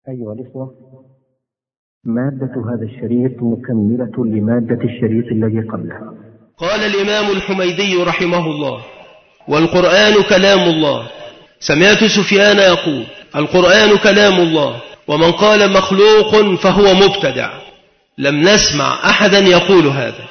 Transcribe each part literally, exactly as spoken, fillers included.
أيها الإخوة، مادة هذا الشريط مكملة لمادة الشريط الذي قبله. قال الإمام الحميدي رحمه الله: والقرآن كلام الله. سمعت سفيان يقول: القرآن كلام الله، ومن قال مخلوق فهو مبتدع. لم نسمع أحدا يقول هذا.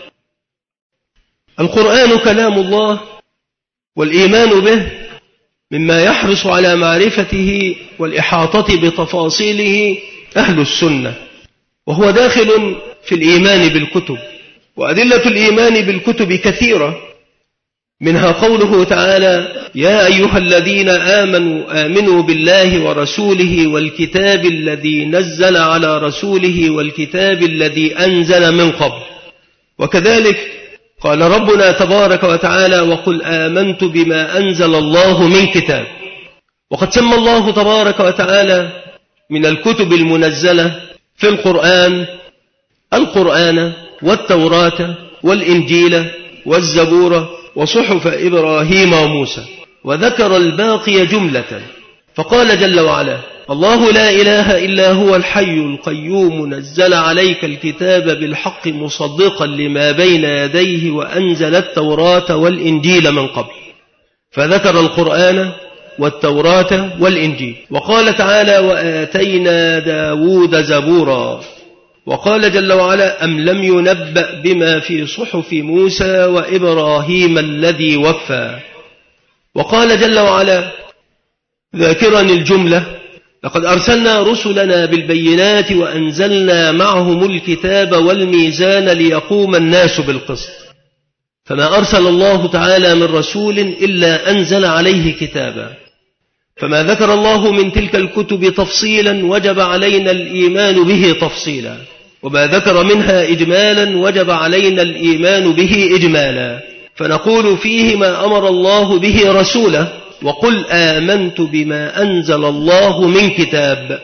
القرآن كلام الله، والإيمان به مما يحرص على معرفته والإحاطة بتفاصيله أهل السنة، وهو داخل في الإيمان بالكتب. وأدلة الإيمان بالكتب كثيرة، منها قوله تعالى: يا أيها الذين آمنوا آمنوا بالله ورسوله والكتاب الذي نزل على رسوله والكتاب الذي أنزل من قبل. وكذلك قال ربنا تبارك وتعالى: وقل آمنت بما أنزل الله من كتاب. وقد سمى الله تبارك وتعالى من الكتب المنزلة في القرآن القرآن والتوراة والإنجيل والزبور وصحف إبراهيم وموسى، وذكر الباقي جملة، فقال جل وعلا: الله لا إله إلا هو الحي القيوم نزل عليك الكتاب بالحق مصدقا لما بين يديه وأنزل التوراة والإنجيل من قبل. فذكر القرآن والتوراة والإنجيل. وقال تعالى: وآتينا داود زبورا. وقال جل وعلا: أم لم ينبأ بما في صحف موسى وإبراهيم الذي وفى. وقال جل وعلا ذاكرا الجملة: لقد أرسلنا رسلنا بالبينات وأنزلنا معهم الكتاب والميزان ليقوم الناس بالقسط. فما أرسل الله تعالى من رسول إلا أنزل عليه كتابا. فما ذكر الله من تلك الكتب تفصيلا وجب علينا الإيمان به تفصيلا، وما ذكر منها إجمالا وجب علينا الإيمان به إجمالا. فنقول فيه ما أمر الله به رسوله: وقل آمنت بما أنزل الله من كتاب.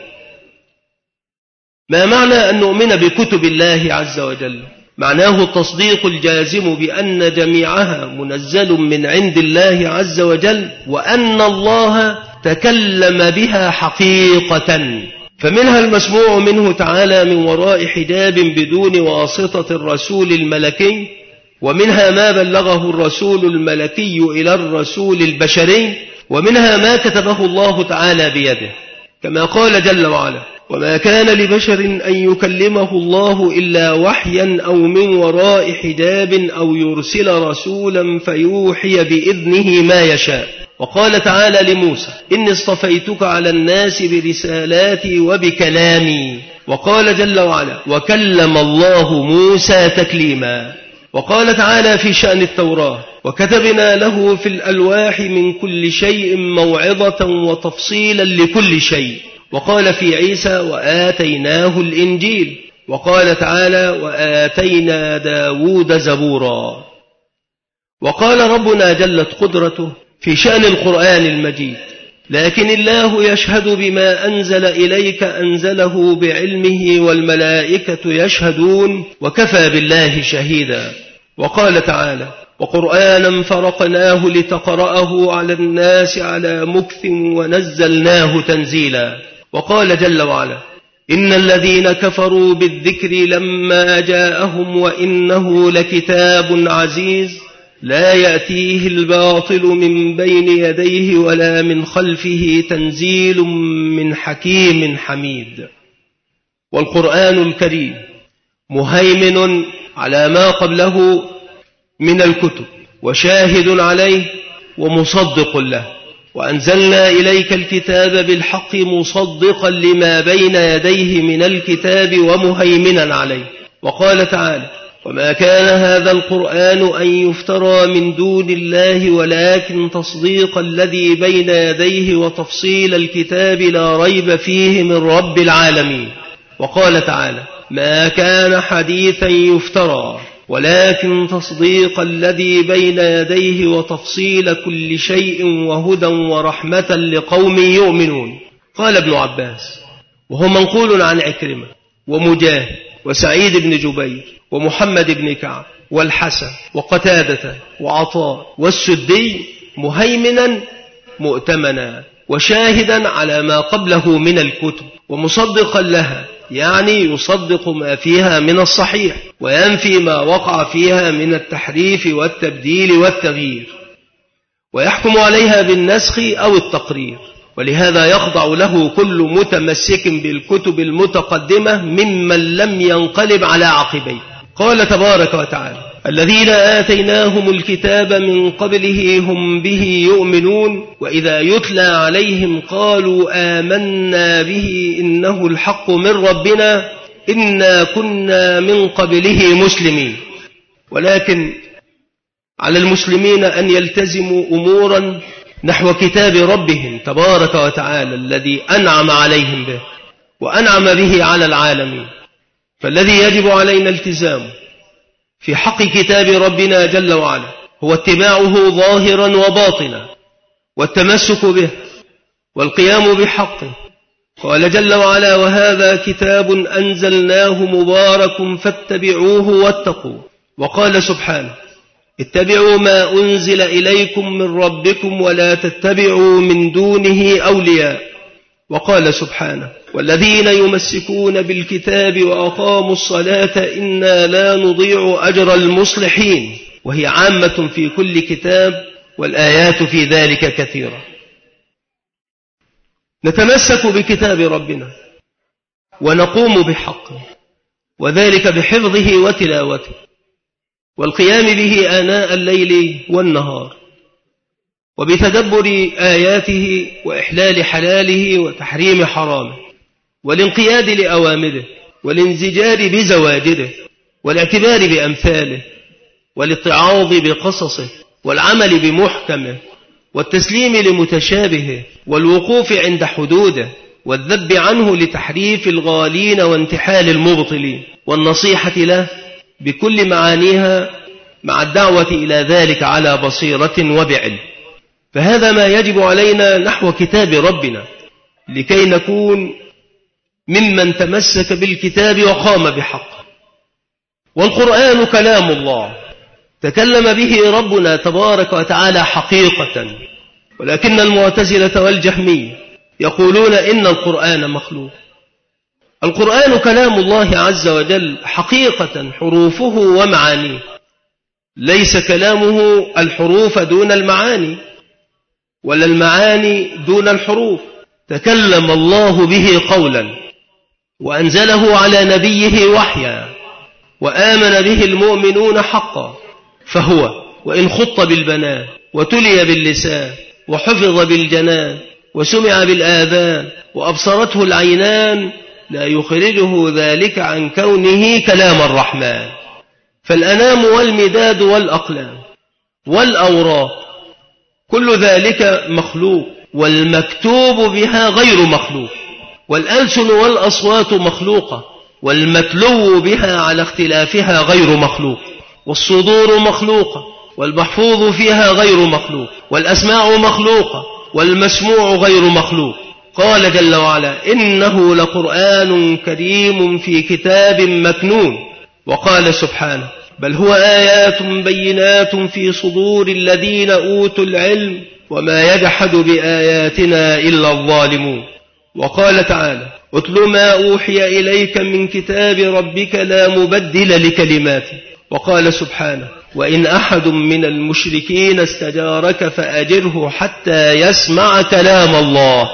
ما معنى أن نؤمن بكتب الله عز وجل؟ معناه التصديق الجازم بأن جميعها منزل من عند الله عز وجل، وأن الله تكلم بها حقيقة. فمنها المسموع منه تعالى من وراء حجاب بدون واسطة الرسول الملكي، ومنها ما بلغه الرسول الملكي إلى الرسول البشري، ومنها ما كتبه الله تعالى بيده، كما قال جل وعلا: وما كان لبشر أن يكلمه الله إلا وحيا أو من وراء حجاب أو يرسل رسولا فيوحي بإذنه ما يشاء. وقال تعالى لموسى: إني اصطفيتك على الناس برسالاتي وبكلامي. وقال جل وعلا: وكلم الله موسى تكليما. وقال تعالى في شأن التوراة: وكتبنا له في الألواح من كل شيء موعظة وتفصيلا لكل شيء. وقال في عيسى: وآتيناه الإنجيل. وقال تعالى: وآتينا داود زبورا. وقال ربنا جلت قدرته في شأن القرآن المجيد: لكن الله يشهد بما أنزل إليك أنزله بعلمه والملائكة يشهدون وكفى بالله شهيدا. وقال تعالى: وقرآنا فرقناه لتقرأه على الناس على مكث ونزلناه تنزيلا. وقال جل وعلا: إن الذين كفروا بالذكر لما جاءهم وإنه لكتاب عزيز لا يأتيه الباطل من بين يديه ولا من خلفه تنزيل من حكيم حميد. والقرآن الكريم مهيمن على ما قبله من الكتب، وشاهد عليه ومصدق له. وأنزلنا إليك الكتاب بالحق مصدقا لما بين يديه من الكتاب ومهيمنا عليه. وقال تعالى: وما كان هذا القرآن أن يفترى من دون الله ولكن تصديق الذي بين يديه وتفصيل الكتاب لا ريب فيه من رب العالمين. وقال تعالى: ما كان حديثا يفترى ولكن تصديق الذي بين يديه وتفصيل كل شيء وهدى ورحمة لقوم يؤمنون. قال ابن عباس، وهو منقول عن عكرمة ومجاهد وسعيد بن جبير ومحمد بن كعب والحسن وقتادة وعطاء والسدي: مهيمنا مؤتمنا وشاهدا على ما قبله من الكتب ومصدقا لها، يعني يصدق ما فيها من الصحيح وينفي ما وقع فيها من التحريف والتبديل والتغيير، ويحكم عليها بالنسخ أو التقرير. ولهذا يخضع له كل متمسك بالكتب المتقدمة ممن لم ينقلب على عقبيه. قال تبارك وتعالى: الذين آتيناهم الكتاب من قبله هم به يؤمنون وإذا يتلى عليهم قالوا آمنا به إنه الحق من ربنا إنا كنا من قبله مسلمين. ولكن على المسلمين أن يلتزموا أمورا نحو كتاب ربهم تبارك وتعالى الذي أنعم عليهم به وأنعم به على العالمين. فالذي يجب علينا التزامه في حق كتاب ربنا جل وعلا هو اتباعه ظاهرا وباطنا والتمسك به والقيام بحقه. قال جل وعلا: وهذا كتاب أنزلناه مبارك فاتبعوه واتقوا. وقال سبحانه: اتبعوا ما أنزل إليكم من ربكم ولا تتبعوا من دونه أولياء. وقال سبحانه: والذين يمسكون بالكتاب وأقاموا الصلاة إنا لا نضيع أجر المصلحين. وهي عامة في كل كتاب والآيات في ذلك كثيرة. نتمسك بكتاب ربنا ونقوم بحقه، وذلك بحفظه وتلاوته والقيام به آناء الليل والنهار، وبتدبر آياته وإحلال حلاله وتحريم حرامه، والانقياد لأوامره والانزجار بزواجره، والاعتبار بأمثاله، والاتعاظ بقصصه، والعمل بمحكمه، والتسليم لمتشابهه، والوقوف عند حدوده، والذب عنه لتحريف الغالين وانتحال المبطلين، والنصيحة له بكل معانيها مع الدعوة إلى ذلك على بصيرة وبعلم. فهذا ما يجب علينا نحو كتاب ربنا لكي نكون ممن تمسك بالكتاب وقام بحقه. والقرآن كلام الله تكلم به ربنا تبارك وتعالى حقيقة، ولكن المعتزلة والجهمية يقولون إن القرآن مخلوق. القرآن كلام الله عز وجل حقيقة، حروفه ومعانيه، ليس كلامه الحروف دون المعاني ولا المعاني دون الحروف. تكلم الله به قولا وأنزله على نبيه وحيا وآمن به المؤمنون حقا، فهو وإن خط بالبنان وتلي باللسان وحفظ بالجنان وسمع بالآذان وأبصرته العينان لا يخرجه ذلك عن كونه كلام الرحمن. فالأنام والمداد والأقلام والأوراق كل ذلك مخلوق، والمكتوب بها غير مخلوق، والألسن والأصوات مخلوقة، والمتلو بها على اختلافها غير مخلوق، والصدور مخلوقة، والمحفوظ فيها غير مخلوق، والأسماع مخلوقة، والمسموع غير مخلوق. قال جل وعلا: إنه لقرآن كريم في كتاب مكنون. وقال سبحانه: بل هو آيات بينات في صدور الذين أوتوا العلم وما يجحد بآياتنا إلا الظالمون. وقال تعالى: اتل ما أوحي إليك من كتاب ربك لا مبدل لكلماته. وقال سبحانه: وإن أحد من المشركين استجارك فأجره حتى يسمع كلام الله.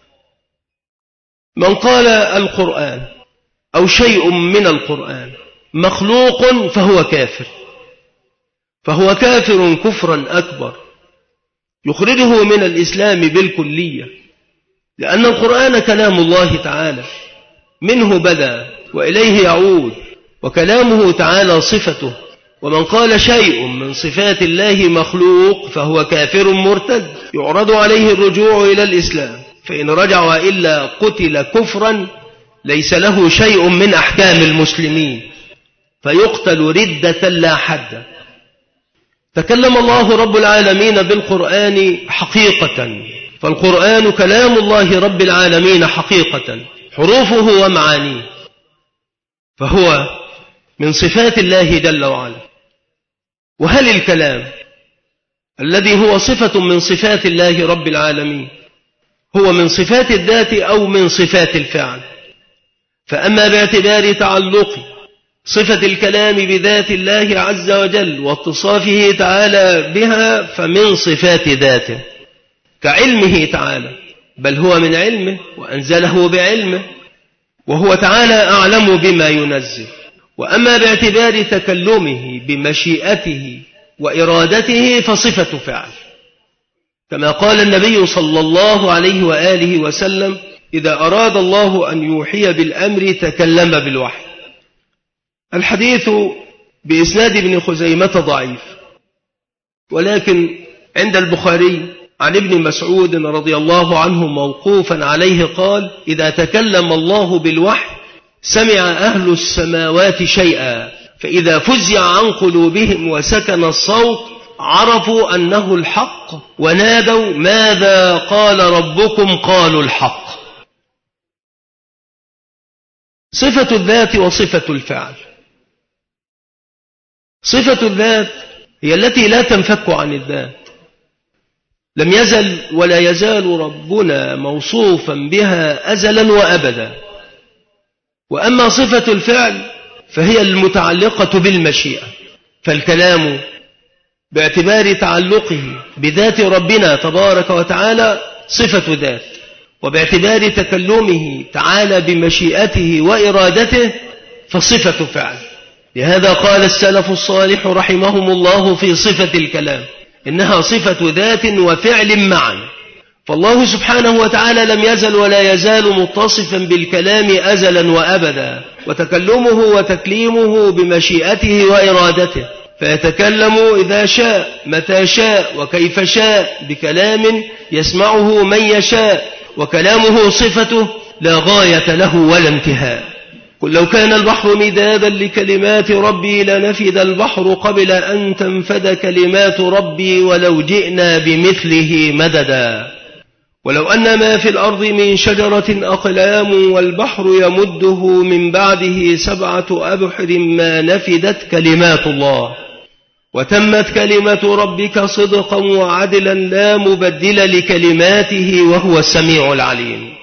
من قال القرآن أو شيء من القرآن مخلوق فهو كافر، فهو كافر كفرا أكبر يخرجه من الإسلام بالكلية، لأن القرآن كلام الله تعالى، منه بدأ وإليه يعود، وكلامه تعالى صفته. ومن قال شيء من صفات الله مخلوق فهو كافر مرتد يعرض عليه الرجوع إلى الإسلام، فإن رجع إلا قتل كفرا ليس له شيء من أحكام المسلمين، فيقتل ردة لا حد. تكلم الله رب العالمين بالقرآن حقيقة، فالقرآن كلام الله رب العالمين حقيقة، حروفه ومعانيه، فهو من صفات الله جل وعلا. وهل الكلام الذي هو صفة من صفات الله رب العالمين هو من صفات الذات أو من صفات الفعل. فأما باعتبار تعلق صفة الكلام بذات الله عز وجل واتصافه تعالى بها فمن صفات ذاته كعلمه تعالى، بل هو من علمه وأنزله بعلمه وهو تعالى أعلم بما ينزل. وأما باعتبار تكلمه بمشيئته وإرادته فصفة فعل، كما قال النبي صلى الله عليه وآله وسلم: إذا أراد الله أن يوحي بالأمر تكلم بالوحي. الحديث بإسناد ابن خزيمة ضعيف، ولكن عند البخاري عن ابن مسعود رضي الله عنه موقوفا عليه قال: إذا تكلم الله بالوحي سمع أهل السماوات شيئا، فإذا فزع عن قلوبهم وسكن الصوت عرفوا أنه الحق ونادوا: ماذا قال ربكم؟ قالوا الحق. صفة الذات وصفة الفعل. صفة الذات هي التي لا تنفك عن الذات، لم يزل ولا يزال ربنا موصوفا بها أزلا وأبدا. وأما صفة الفعل فهي المتعلقة بالمشيئة، فالكلام باعتبار تعلقه بذات ربنا تبارك وتعالى صفة ذات، وباعتبار تكلمه تعالى بمشيئته وإرادته فصفة فعل. لهذا قال السلف الصالح رحمهم الله في صفة الكلام إنها صفة ذات وفعل معا. فالله سبحانه وتعالى لم يزل ولا يزال متصفا بالكلام أزلا وأبدا، وتكلمه وتكليمه بمشيئته وإرادته، فيتكلم إذا شاء متى شاء وكيف شاء بكلام يسمعه من يشاء، وكلامه صفته لا غاية له ولا انتهاء. قل لو كان البحر مدادا لكلمات ربي لنفد البحر قبل أن تنفد كلمات ربي ولو جئنا بمثله مددا. ولو أن ما في الأرض من شجرة أقلام والبحر يمده من بعده سبعة أبحر ما نفدت كلمات الله وتمت كلمة ربك صدقا وعدلا لا مبدل لكلماته وهو السميع العليم.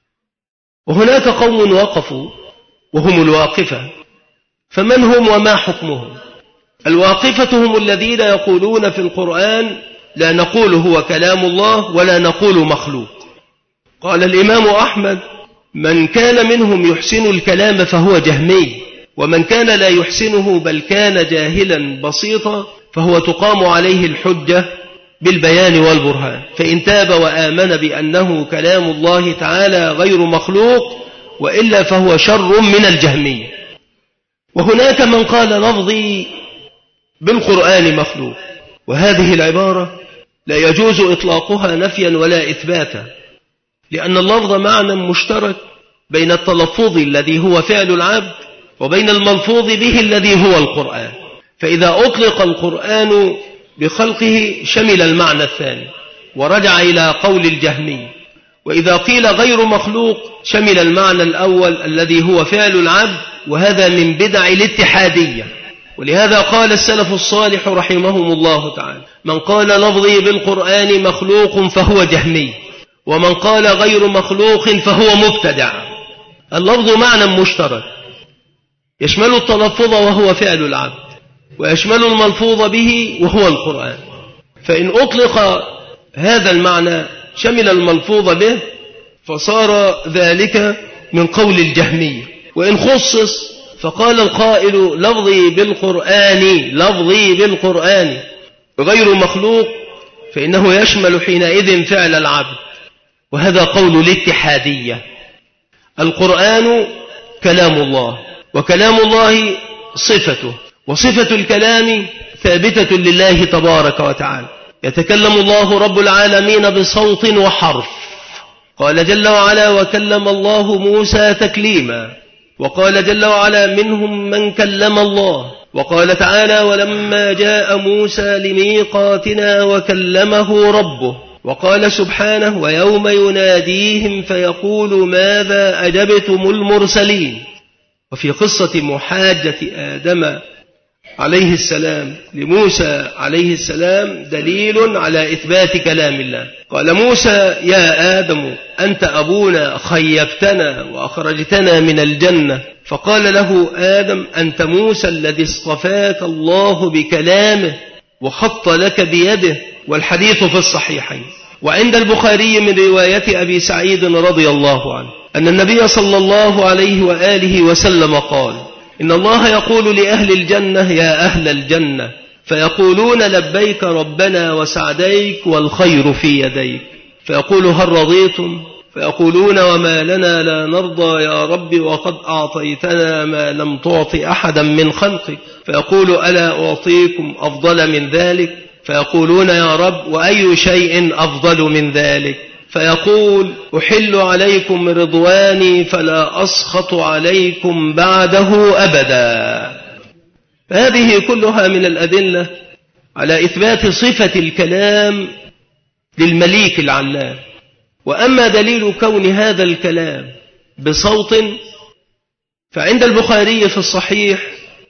وهناك قوم وقفوا وهم الواقفة، فمن هم وما حكمهم؟ الواقفة هم الذين يقولون في القرآن لا نقول هو كلام الله ولا نقول مخلوق. قال الإمام أحمد: من كان منهم يحسن الكلام فهو جهمي، ومن كان لا يحسنه بل كان جاهلا بسيطا فهو تقام عليه الحجة بالبيان والبرهان، فإن تاب وآمن بأنه كلام الله تعالى غير مخلوق وإلا فهو شر من الجهمية. وهناك من قال لفظي بالقرآن مخلوق، وهذه العبارة لا يجوز إطلاقها نفيا ولا إثباتا، لأن اللفظ معنى مشترك بين التلفظ الذي هو فعل العبد وبين الملفوظ به الذي هو القرآن. فإذا أطلق القرآن بخلقه شمل المعنى الثاني ورجع إلى قول الجهمي، وإذا قيل غير مخلوق شمل المعنى الأول الذي هو فعل العبد، وهذا من بدع الاتحادية. ولهذا قال السلف الصالح رحمهم الله تعالى: من قال لفظي بالقرآن مخلوق فهو جهمي، ومن قال غير مخلوق فهو مبتدع. اللفظ معنى مشترك يشمل التلفظ وهو فعل العبد، ويشمل الملفوظ به وهو القرآن. فإن أطلق هذا المعنى شمل الملفوظ به فصار ذلك من قول الجهمية. وإن خصص فقال القائل لفظي بالقرآن لفظي بالقرآن غير مخلوق فإنه يشمل حينئذ فعل العبد، وهذا قول الاتحادية. القرآن كلام الله، وكلام الله صفته، وصفة الكلام ثابتة لله تبارك وتعالى. يتكلم الله رب العالمين بصوت وحرف، قال جل وعلا: وكلم الله موسى تكليما. وقال جل وعلا: منهم من كلم الله. وقال تعالى: ولما جاء موسى لميقاتنا وكلمه ربه. وقال سبحانه: ويوم يناديهم فيقول ماذا أجبتم المرسلين. وفي قصة محاجة آدم عليه السلام لموسى عليه السلام دليل على إثبات كلام الله. قال موسى: يا آدم أنت أبونا، خيبتنا وأخرجتنا من الجنة. فقال له آدم: أنت موسى الذي اصطفاك الله بكلامه وخط لك بيده. والحديث في الصحيحين. وعند البخاري من رواية أبي سعيد رضي الله عنه أن النبي صلى الله عليه وآله وسلم قال: إن الله يقول لأهل الجنة: يا أهل الجنة، فيقولون: لبيك ربنا وسعديك والخير في يديك. فيقول: هل رضيتم؟ فيقولون: وما لنا لا نرضى يا رب وقد أعطيتنا ما لم تعط أحدا من خلقك. فيقول: ألا أعطيكم أفضل من ذلك؟ فيقولون: يا رب وأي شيء أفضل من ذلك؟ فيقول: أحل عليكم رضواني فلا أسخط عليكم بعده أبدا. هذه كلها من الأدلة على إثبات صفة الكلام للمليك العلام. وأما دليل كون هذا الكلام بصوت فعند البخاري في الصحيح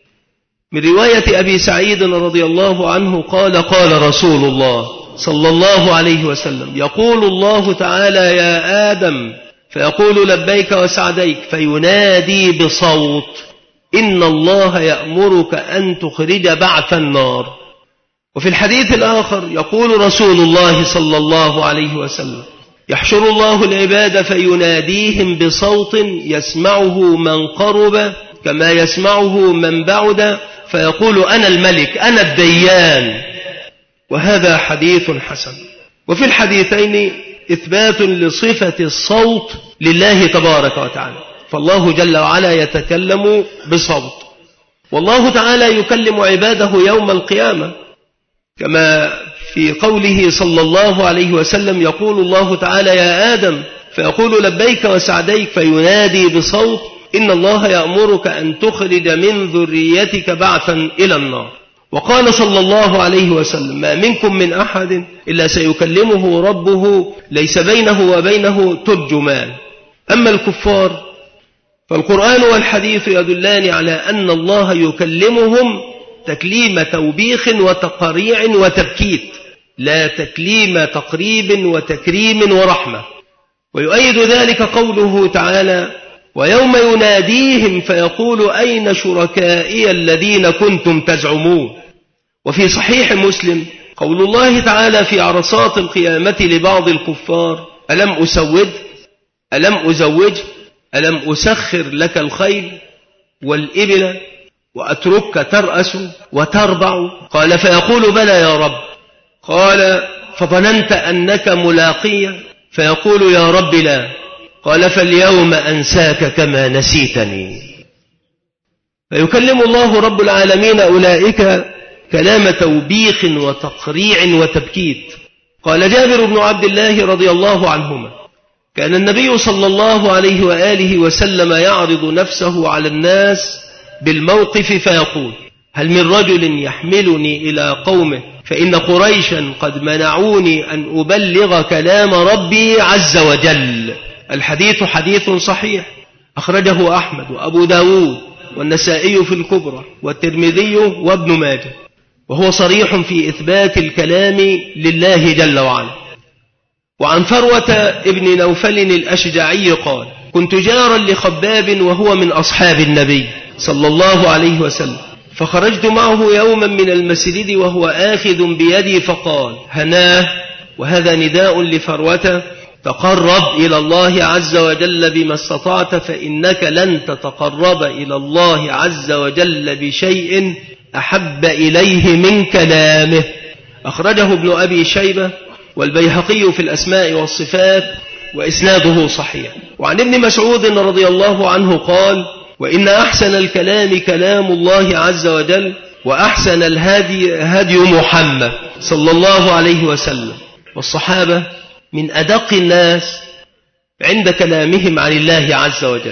من رواية أبي سعيد رضي الله عنه قال: قال رسول الله صلى الله عليه وسلم: يقول الله تعالى: يا آدم، فيقول: لبيك وسعديك، فينادي بصوت: إن الله يأمرك أن تخرج بعث النار. وفي الحديث الآخر يقول رسول الله صلى الله عليه وسلم: يحشر الله العباد فيناديهم بصوت يسمعه من قرب كما يسمعه من بعد، فيقول: أنا الملك، أنا الديان. وهذا حديث حسن. وفي الحديثين إثبات لصفة الصوت لله تبارك وتعالى، فالله جل وعلا يتكلم بصوت، والله تعالى يكلم عباده يوم القيامة كما في قوله صلى الله عليه وسلم: يقول الله تعالى: يا آدم، فيقول: لبيك وسعديك، فينادي بصوت: إن الله يأمرك أن تخرج من ذريتك بعثا إلى النار. وقال صلى الله عليه وسلم: ما منكم من أحد إلا سيكلمه ربه ليس بينه وبينه ترجمان. أما الكفار فالقرآن والحديث يدلان على أن الله يكلمهم تكليم توبيخ وتقريع وتبكيت، لا تكليم تقريب وتكريم ورحمة. ويؤيد ذلك قوله تعالى: ويوم يناديهم فيقول: أين شركائي الذين كنتم تزعمون. وفي صحيح مسلم قول الله تعالى في عرصات القيامة لبعض الكفار: ألم أسود ألم أزوج ألم أسخر لك الخيل والإبل وأتركك ترأس وتربع؟ قال: فيقول: بلى يا رب. قال: فظننت أنك ملاقي؟ فيقول: يا رب لا. قال: فاليوم أنساك كما نسيتني. فيكلم الله رب العالمين أولئك كلام توبيخ وتقريع وتبكيت. قال جابر بن عبد الله رضي الله عنهما: كان النبي صلى الله عليه وآله وسلم يعرض نفسه على الناس بالموقف فيقول: هل من رجل يحملني إلى قومه فإن قريشا قد منعوني أن أبلغ كلام ربي عز وجل. الحديث حديث صحيح أخرجه أحمد وأبو داود والنسائي في الكبرى والترمذي وابن ماجه، وهو صريح في إثبات الكلام لله جل وعلا. وعن فروة ابن نوفل الأشجعي قال: كنت جارا لخباب وهو من أصحاب النبي صلى الله عليه وسلم، فخرجت معه يوما من المسجد وهو آخذ بيدي فقال: هناه، وهذا نداء لفروة: تقرب إلى الله عز وجل بما استطعت، فإنك لن تتقرب إلى الله عز وجل بشيء أحب إليه من كلامه. أخرجه ابن أبي شيبة والبيهقي في الأسماء والصفات وإسناده صحيح. وعن ابن مسعود رضي الله عنه قال: وإن أحسن الكلام كلام الله عز وجل، وأحسن الهدي هدي محمد صلى الله عليه وسلم. والصحابة من أدق الناس عند كلامهم عن الله عز وجل،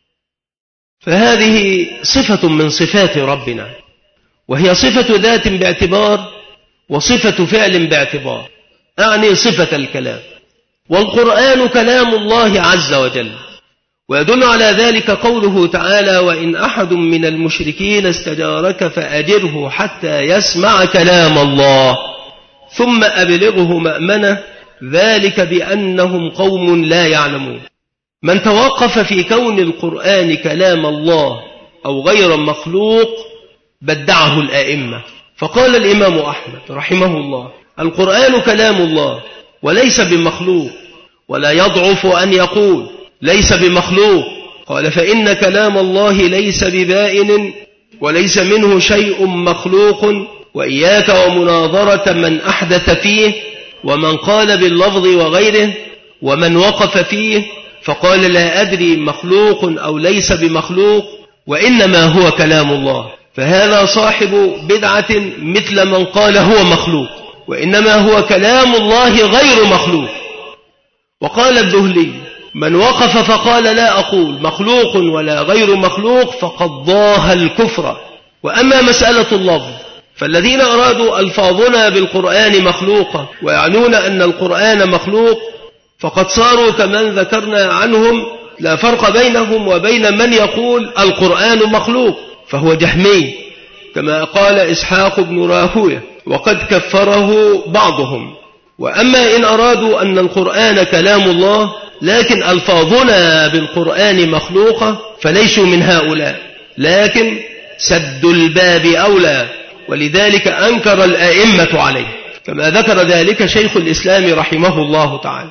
فهذه صفة من صفات ربنا، وهي صفة ذات باعتبار وصفة فعل باعتبار، أعني صفة الكلام. والقرآن كلام الله عز وجل، ويدل على ذلك قوله تعالى: وإن أحد من المشركين استجارك فأجره حتى يسمع كلام الله ثم أبلغه مأمنه ذلك بأنهم قوم لا يعلمون. من توقف في كون القرآن كلام الله أو غير مخلوق بدعه الآئمة. فقال الإمام أحمد رحمه الله: القرآن كلام الله وليس بمخلوق، ولا يضعف أن يقول ليس بمخلوق. قال: فإن كلام الله ليس ببائن وليس منه شيء مخلوق، وإياك ومناظرة من أحدث فيه ومن قال باللفظ وغيره ومن وقف فيه فقال لا أدري مخلوق أو ليس بمخلوق، وإنما هو كلام الله، فهذا صاحب بدعة مثل من قال هو مخلوق، وإنما هو كلام الله غير مخلوق. وقال الذهلي: من وقف فقال لا أقول مخلوق ولا غير مخلوق فقد ضاه الكفر. وأما مسألة اللفظ فالذين أرادوا ألفاظنا بالقرآن مخلوقة ويعنون أن القرآن مخلوق فقد صاروا كمن ذكرنا عنهم لا فرق بينهم وبين من يقول القرآن مخلوق، فهو جهمي كما قال إسحاق بن راهويه، وقد كفره بعضهم. وأما إن أرادوا أن القرآن كلام الله لكن ألفاظنا بالقرآن مخلوقة فليسوا من هؤلاء، لكن سد الباب أولى، ولذلك أنكر الآئمة عليه كما ذكر ذلك شيخ الإسلام رحمه الله تعالى.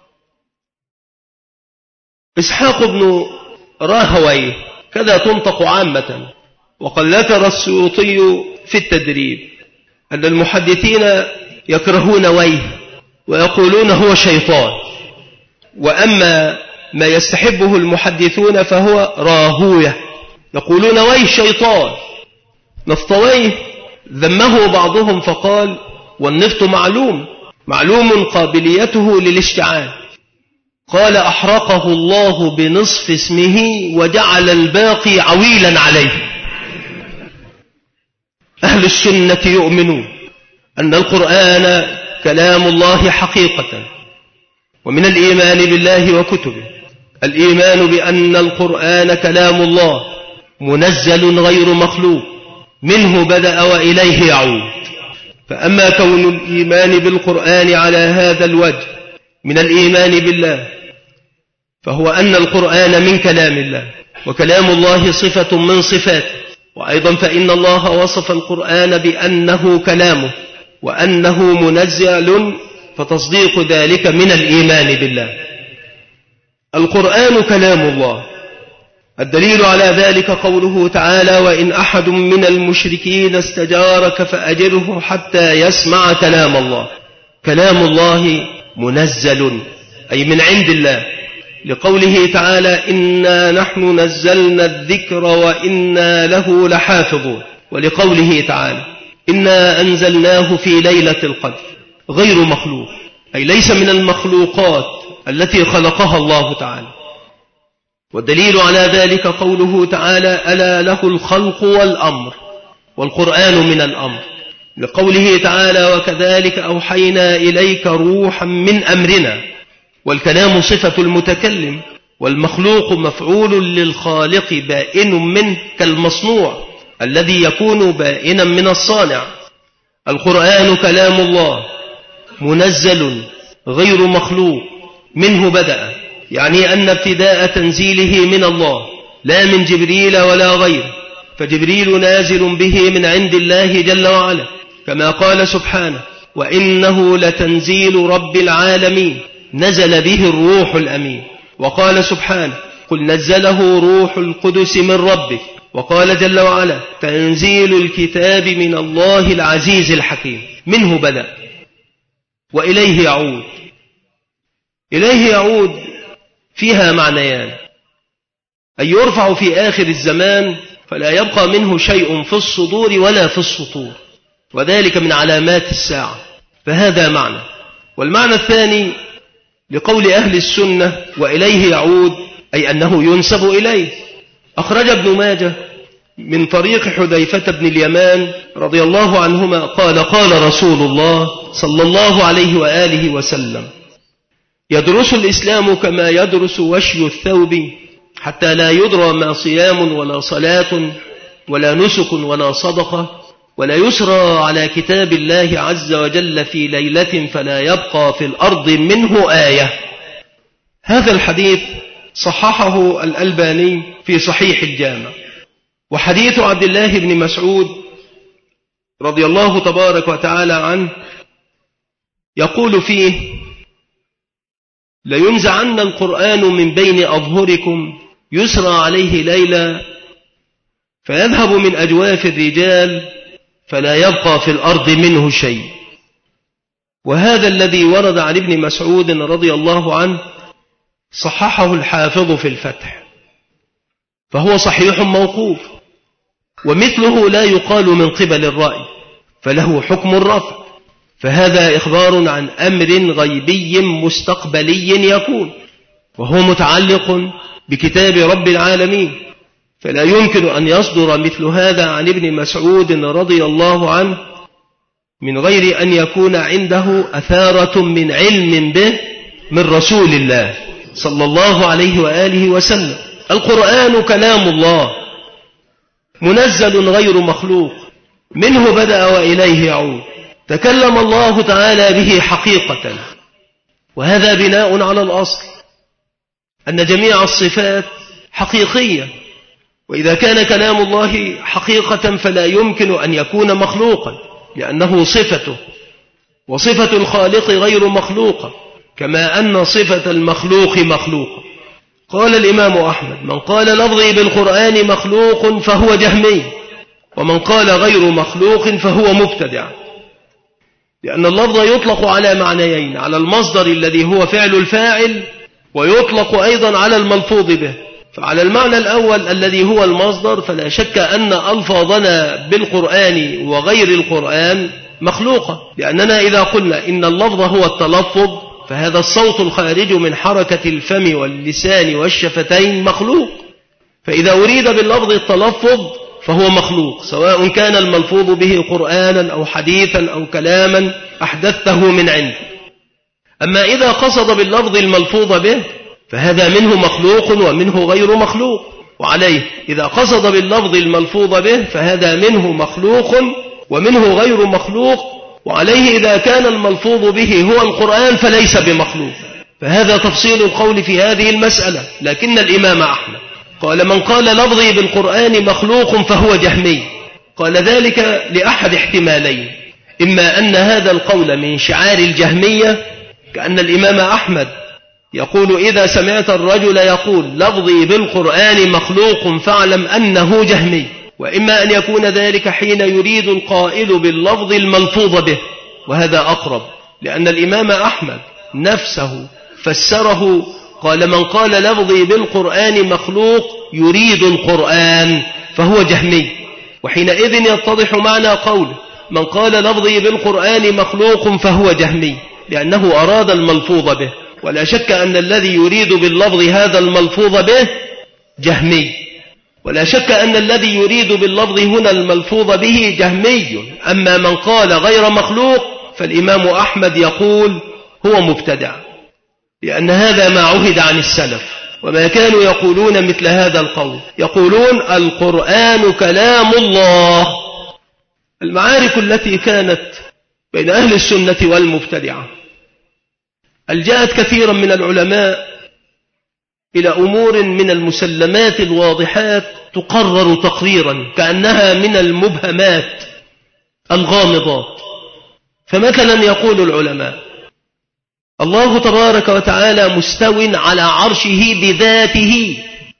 إسحاق بن راهويه كذا تنطق عامة. وقد ذكر السيوطي في التدريب أن المحدثين يكرهون ويه ويقولون هو شيطان، وأما ما يستحبه المحدثون فهو راهويه، يقولون ويه شيطان. نفطويه ذمه بعضهم فقال: والنفط معلوم معلوم قابليته للاشتعال. قال: أحرقه الله بنصف اسمه وجعل الباقي عويلا عليه. أهل السنة يؤمنون أن القرآن كلام الله حقيقة، ومن الإيمان بالله وكتبه الإيمان بأن القرآن كلام الله منزل غير مخلوق، منه بدأ وإليه يعود. فأما كون الإيمان بالقرآن على هذا الوجه من الإيمان بالله فهو أن القرآن من كلام الله، وكلام الله صفة من صفاته، وأيضا فإن الله وصف القرآن بأنه كلامه وأنه منزل، فتصديق ذلك من الإيمان بالله. القرآن كلام الله. الدليل على ذلك قوله تعالى: وإن أحد من المشركين استجارك فأجره حتى يسمع كلام الله. كلام الله منزل أي من عند الله، لقوله تعالى: إنا نحن نزلنا الذكر وإنا له لحافظون، ولقوله تعالى: إنا أنزلناه في ليلة القدر. غير مخلوق أي ليس من المخلوقات التي خلقها الله تعالى. والدليل على ذلك قوله تعالى: ألا له الخلق والأمر، والقرآن من الأمر، لقوله تعالى: وكذلك أوحينا إليك روحا من أمرنا. والكلام صفة المتكلم، والمخلوق مفعول للخالق بائن منه كالمصنوع الذي يكون بائنا من الصانع. القرآن كلام الله منزل غير مخلوق، منه بدأ، يعني أن ابتداء تنزيله من الله لا من جبريل ولا غيره، فجبريل نازل به من عند الله جل وعلا، كما قال سبحانه: وإنه لتنزيل رب العالمين نزل به الروح الأمين. وقال سبحانه: قل نزله روح القدس من ربك. وقال جل وعلا: تنزيل الكتاب من الله العزيز الحكيم. منه بدأ وإليه يعود. إليه يعود فيها معنيان: أن يرفع في آخر الزمان فلا يبقى منه شيء في الصدور ولا في السطور، وذلك من علامات الساعة، فهذا معنى. والمعنى الثاني لقول أهل السنة وإليه يعود، أي أنه ينسب إليه. أخرج ابن ماجه من طريق حذيفة بن اليمان رضي الله عنهما قال: قال رسول الله صلى الله عليه وآله وسلم: يدرس الإسلام كما يدرس وشي الثوب حتى لا يدرى ما صيام ولا صلاة ولا نسك ولا صدقة، ولا يسرى على كتاب الله عز وجل في ليلة فلا يبقى في الأرض منه آية. هذا الحديث صححه الألباني في صحيح الجامع. وحديث عبد الله بن مسعود رضي الله تبارك وتعالى عنه يقول فيه: لينزعن القرآن من بين أظهركم يسرى عليه ليلا فيذهب من أجواف الرجال فلا يبقى في الأرض منه شيء. وهذا الذي ورد عن ابن مسعود رضي الله عنه صححه الحافظ في الفتح، فهو صحيح موقوف، ومثله لا يقال من قبل الرأي، فله حكم الرفع، فهذا إخبار عن أمر غيبي مستقبلي يكون، وهو متعلق بكتاب رب العالمين، فلا يمكن أن يصدر مثل هذا عن ابن مسعود رضي الله عنه من غير أن يكون عنده أثارة من علم به من رسول الله صلى الله عليه وآله وسلم. القرآن كلام الله منزل غير مخلوق، منه بدأ وإليه يعود، تكلم الله تعالى به حقيقة، وهذا بناء على الأصل أن جميع الصفات حقيقية، وإذا كان كلام الله حقيقة فلا يمكن أن يكون مخلوقا، لأنه صفته، وصفة الخالق غير مخلوقة، كما أن صفة المخلوق مخلوقة. قال الإمام أحمد: من قال لفظي بالقرآن مخلوق فهو جهمي، ومن قال غير مخلوق فهو مبتدع، لأن اللفظ يطلق على معنيين: على المصدر الذي هو فعل الفاعل، ويطلق أيضا على الملفوظ به. فعلى المعنى الأول الذي هو المصدر فلا شك أن ألفاظنا بالقرآن وغير القرآن مخلوقة، لأننا إذا قلنا إن اللفظ هو التلفظ فهذا الصوت الخارج من حركة الفم واللسان والشفتين مخلوق، فإذا أريد باللفظ التلفظ فهو مخلوق، سواء كان الملفوظ به قرآنا أو حديثا أو كلاما أحدثته من عنده. أما إذا قصد باللفظ الملفوظ به فهذا منه مخلوق ومنه غير مخلوق، وعليه إذا قصد باللفظ الملفوظ به فهذا منه مخلوق ومنه غير مخلوق، وعليه إذا كان الملفوظ به هو القرآن فليس بمخلوق. فهذا تفصيل القول في هذه المسألة. لكن الإمام أحمد قال: من قال لفظي بالقرآن مخلوق فهو جهمي. قال ذلك لأحد احتمالين: إما أن هذا القول من شعار الجهمية، كأن الإمام أحمد يقول إذا سمعت الرجل يقول لفظي بالقرآن مخلوق فاعلم أنه جهمي، وإما أن يكون ذلك حين يريد القائل باللفظ الملفوظ به، وهذا أقرب، لأن الإمام أحمد نفسه فسره قال: من قال لفظي بالقرآن مخلوق يريد القرآن فهو جهمي، وحينئذ يتضح معنى قوله من قال لفظي بالقرآن مخلوق فهو جهمي، لأنه أراد الملفوظ به، ولا شك أن الذي يريد باللفظ هذا الملفوظ به جهمي، ولا شك أن الذي يريد باللفظ هنا الملفوظ به جهمي. أما من قال غير مخلوق فالإمام أحمد يقول هو مبتدع، لأن هذا ما عهد عن السلف، وما كانوا يقولون مثل هذا القول، يقولون القرآن كلام الله. المعارك التي كانت بين أهل السنة والمبتدعة ألجأت كثيرا من العلماء إلى أمور من المسلمات الواضحات تقرر تقريرا كأنها من المبهمات الغامضات. فمثلا يقول العلماء: الله تبارك وتعالى مستو على عرشه بذاته،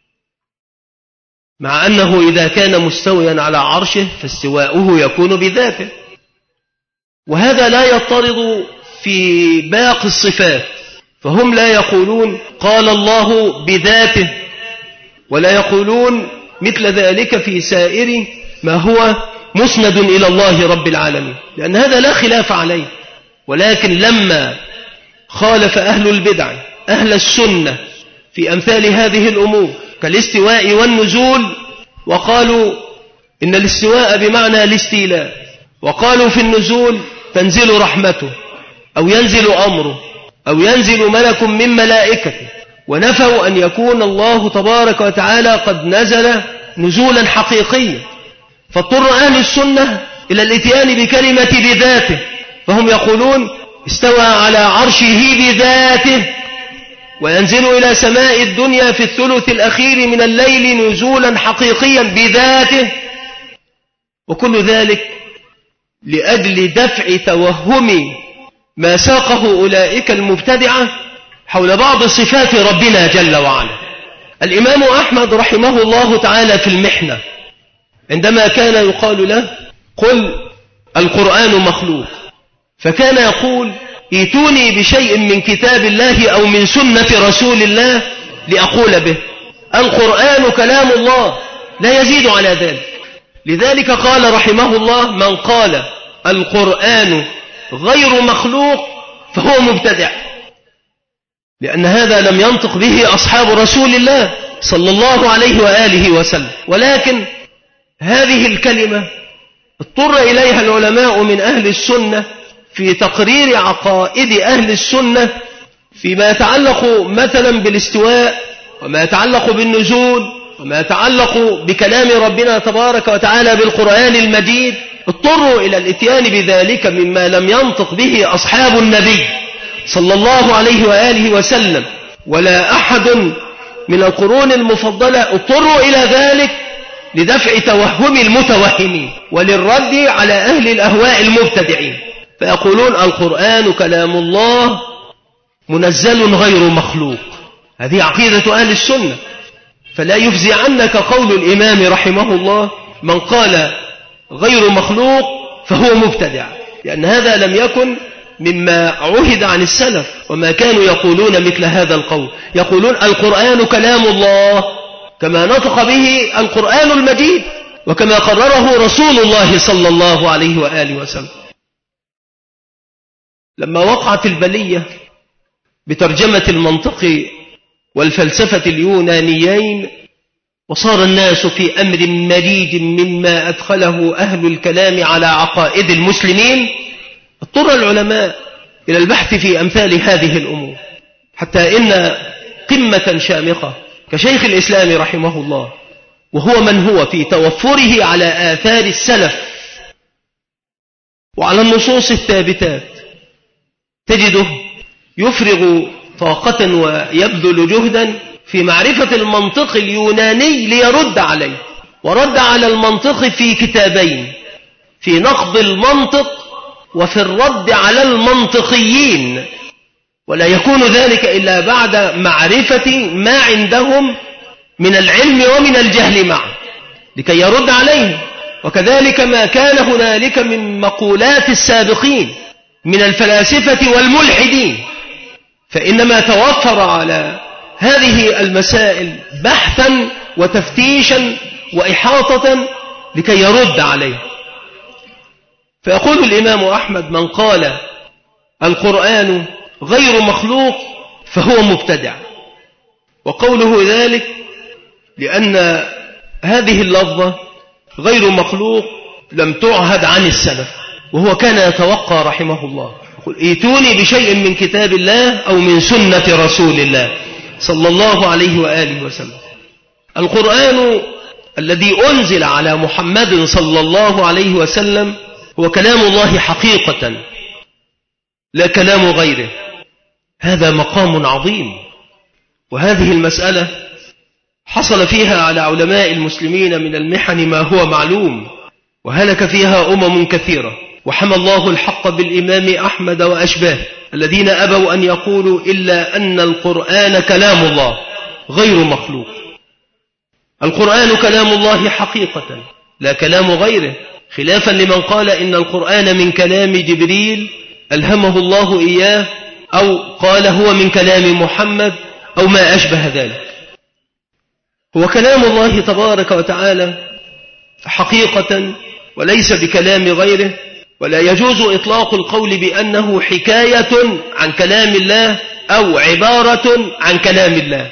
مع أنه إذا كان مستويا على عرشه فاستواؤه يكون بذاته، وهذا لا يضطرد في باقي الصفات، فهم لا يقولون قال الله بذاته، ولا يقولون مثل ذلك في سائر ما هو مسند إلى الله رب العالمين، لأن هذا لا خلاف عليه. ولكن لما خالف أهل البدع أهل السنة في أمثال هذه الأمور كالاستواء والنزول، وقالوا إن الاستواء بمعنى الاستيلاء، وقالوا في النزول تنزل رحمته أو ينزل أمره أو ينزل ملك من ملائكته، ونفوا أن يكون الله تبارك وتعالى قد نزل نزولا حقيقيا، فاضطر أهل السنة إلى الاتيان بكلمة بذاته، فهم يقولون استوى على عرشه بذاته وينزل إلى سماء الدنيا في الثلث الأخير من الليل نزولا حقيقيا بذاته، وكل ذلك لأجل دفع توهم ما ساقه أولئك المبتدعة حول بعض صفات ربنا جل وعلا. الإمام أحمد رحمه الله تعالى في المحنة عندما كان يقال له قل القرآن مخلوق، فكان يقول ائتوني بشيء من كتاب الله أو من سنة رسول الله لأقول به، القرآن كلام الله لا يزيد على ذلك. لذلك قال رحمه الله من قال القرآن غير مخلوق فهو مبتدع، لأن هذا لم ينطق به أصحاب رسول الله صلى الله عليه وآله وسلم. ولكن هذه الكلمة اضطر إليها العلماء من أهل السنة في تقرير عقائد أهل السنة فيما يتعلق مثلا بالاستواء، وما يتعلق بالنزول، وما يتعلق بكلام ربنا تبارك وتعالى بالقرآن المجيد. اضطروا إلى الاتيان بذلك مما لم ينطق به أصحاب النبي صلى الله عليه وآله وسلم ولا أحد من القرون المفضلة، اضطروا إلى ذلك لدفع توهم المتوهمين وللرد على أهل الأهواء المبتدعين، فيقولون القرآن كلام الله منزل غير مخلوق. هذه عقيدة أهل السنة، فلا يفزي عنك قول الإمام رحمه الله من قال غير مخلوق فهو مبتدع، لأن هذا لم يكن مما عهد عن السلف، وما كانوا يقولون مثل هذا القول. يقولون القرآن كلام الله كما نطق به القرآن المجيد وكما قرره رسول الله صلى الله عليه وآله وسلم. لما وقعت البلية بترجمة المنطق والفلسفة اليونانيين وصار الناس في أمر مريج مما أدخله أهل الكلام على عقائد المسلمين، اضطر العلماء إلى البحث في أمثال هذه الأمور، حتى إن قمة شامخة كشيخ الإسلام رحمه الله، وهو من هو في توفره على آثار السلف وعلى النصوص الثابتات، تجده يفرغ طاقة ويبذل جهدا في معرفة المنطق اليوناني ليرد عليه، ورد على المنطق في كتابين، في نقض المنطق وفي الرد على المنطقيين، ولا يكون ذلك إلا بعد معرفة ما عندهم من العلم ومن الجهل معه لكي يرد عليه. وكذلك ما كان هنالك من مقولات السابقين من الفلاسفة والملحدين، فإنما توفر على هذه المسائل بحثا وتفتيشا وإحاطة لكي يرد عليه. فيقول الإمام أحمد من قال القرآن غير مخلوق فهو مبتدع، وقوله ذلك لأن هذه اللفظة غير مخلوق لم تعهد عن السلف، وهو كان يتوقع رحمه الله يقول ائتوني بشيء من كتاب الله أو من سنة رسول الله صلى الله عليه وآله وسلم. القرآن الذي أنزل على محمد صلى الله عليه وسلم هو كلام الله حقيقة لا كلام غيره. هذا مقام عظيم، وهذه المسألة حصل فيها على علماء المسلمين من المحن ما هو معلوم، وهلك فيها أمم كثيرة، وحمى الله الحق بالإمام أحمد وأشباه الذين أبوا أن يقولوا إلا أن القرآن كلام الله غير مخلوق. القرآن كلام الله حقيقة لا كلام غيره، خلافا لمن قال إن القرآن من كلام جبريل ألهمه الله إياه، أو قال هو من كلام محمد أو ما أشبه ذلك. هو كلام الله تبارك وتعالى حقيقة وليس بكلام غيره، ولا يجوز إطلاق القول بأنه حكاية عن كلام الله أو عبارة عن كلام الله.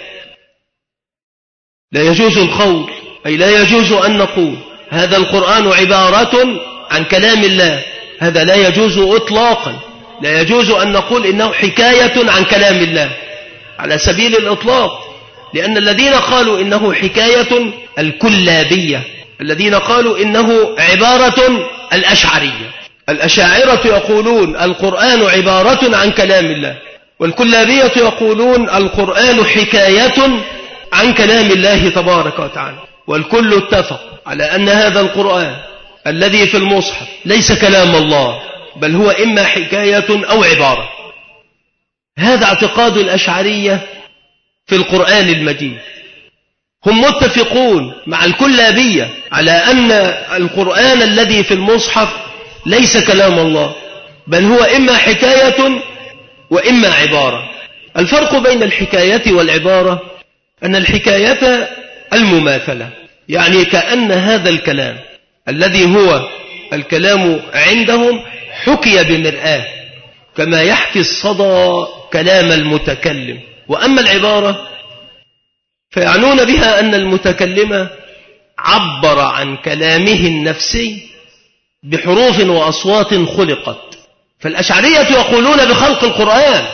لا يجوز القول، أي لا يجوز أن نقول هذا القرآن عبارة عن كلام الله، هذا لا يجوز إطلاقا. لا يجوز أن نقول إنه حكاية عن كلام الله، على سبيل الإطلاق، لأن الذين قالوا إنه حكاية الكلابية، الذين قالوا إنه عبارة الأشعرية. الأشاعرة يقولون القرآن عبارة عن كلام الله، والكلابية يقولون القرآن حكاية عن كلام الله تبارك وتعالى. والكل اتفق على أن هذا القرآن الذي في المصحف ليس كلام الله، بل هو إما حكاية أو عبارة. هذا اعتقاد الأشعرية في القرآن المجيد. هم متفقون مع الكلابية على أن القرآن الذي في المصحف ليس كلام الله، بل هو إما حكاية وإما عبارة. الفرق بين الحكاية والعبارة أن الحكاية المماثلة، يعني كأن هذا الكلام الذي هو الكلام عندهم حكي بمرآة، كما يحكي الصدى كلام المتكلم. وأما العبارة فيعنون بها أن المتكلم عبر عن كلامه النفسي بحروف وأصوات خلقت. فالأشعرية يقولون بخلق القرآن،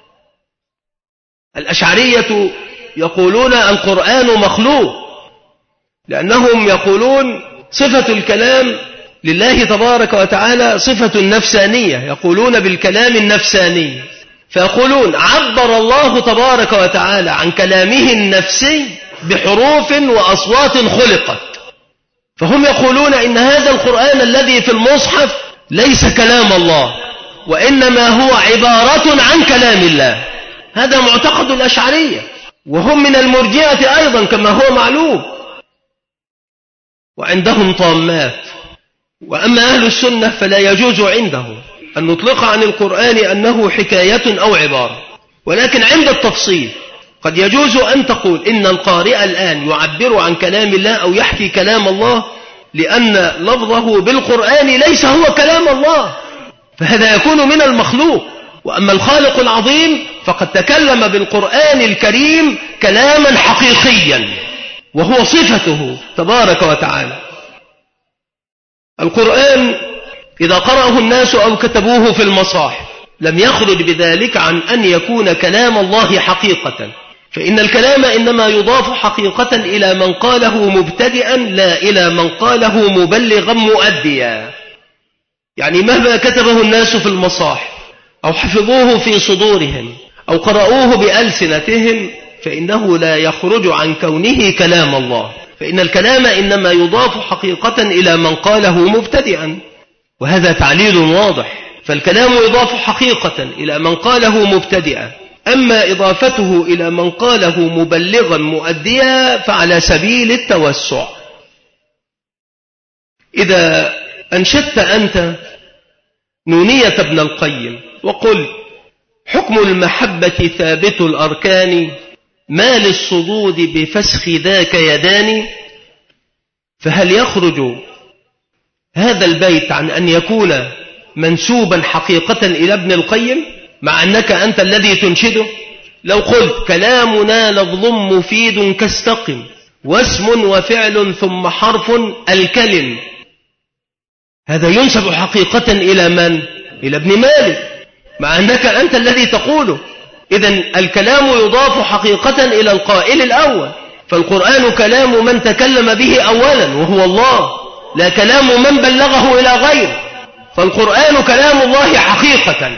الأشعرية يقولون القرآن مخلوق، لأنهم يقولون صفة الكلام لله تبارك وتعالى صفة نفسانية، يقولون بالكلام النفساني، فيقولون عبر الله تبارك وتعالى عن كلامه النفسي بحروف وأصوات خلقت. فهم يقولون إن هذا القرآن الذي في المصحف ليس كلام الله، وإنما هو عبارة عن كلام الله. هذا معتقد الأشعرية، وهم من المرجئة أيضا كما هو معلوم، وعندهم طامات. وأما أهل السنة فلا يجوز عندهم أن نطلق عن القرآن أنه حكاية أو عبارة، ولكن عند التفصيل قد يجوز أن تقول إن القارئ الآن يعبر عن كلام الله أو يحكي كلام الله، لأن لفظه بالقرآن ليس هو كلام الله، فهذا يكون من المخلوق. وأما الخالق العظيم فقد تكلم بالقرآن الكريم كلاما حقيقيا، وهو صفته تبارك وتعالى. القرآن إذا قرأه الناس أو كتبوه في المصاحف لم يخرج بذلك عن أن يكون كلام الله حقيقة، فإن الكلام إنما يضاف حقيقة إلى من قاله مبتدئا لا إلى من قاله مبلغا مؤديا. يعني مهما كتبه الناس في المصاحف أو حفظوه في صدورهم أو قرأوه بألسنتهم فإنه لا يخرج عن كونه كلام الله، فإن الكلام إنما يضاف حقيقة إلى من قاله مبتدئا، وهذا تعليل واضح. فالكلام يضاف حقيقة إلى من قاله مبتدئا، أما إضافته إلى من قاله مبلغا مؤديا فعلى سبيل التوسع. إذا أنشدت أنت نونية ابن القيم وقل حكم المحبة ثابت الأركان ما للصدود بفسخ ذاك يدان، فهل يخرج هذا البيت عن أن يكون منسوبا حقيقة إلى ابن القيم مع أنك أنت الذي تنشده؟ لو قلت كلامنا لفظ مفيد كاستقم واسم وفعل ثم حرف الكلم، هذا ينسب حقيقة إلى من؟ إلى ابن مالك، مع أنك أنت الذي تقوله. إذن الكلام يضاف حقيقة إلى القائل الأول، فالقرآن كلام من تكلم به أولا وهو الله، لا كلام من بلغه إلى غيره. فالقرآن كلام الله حقيقة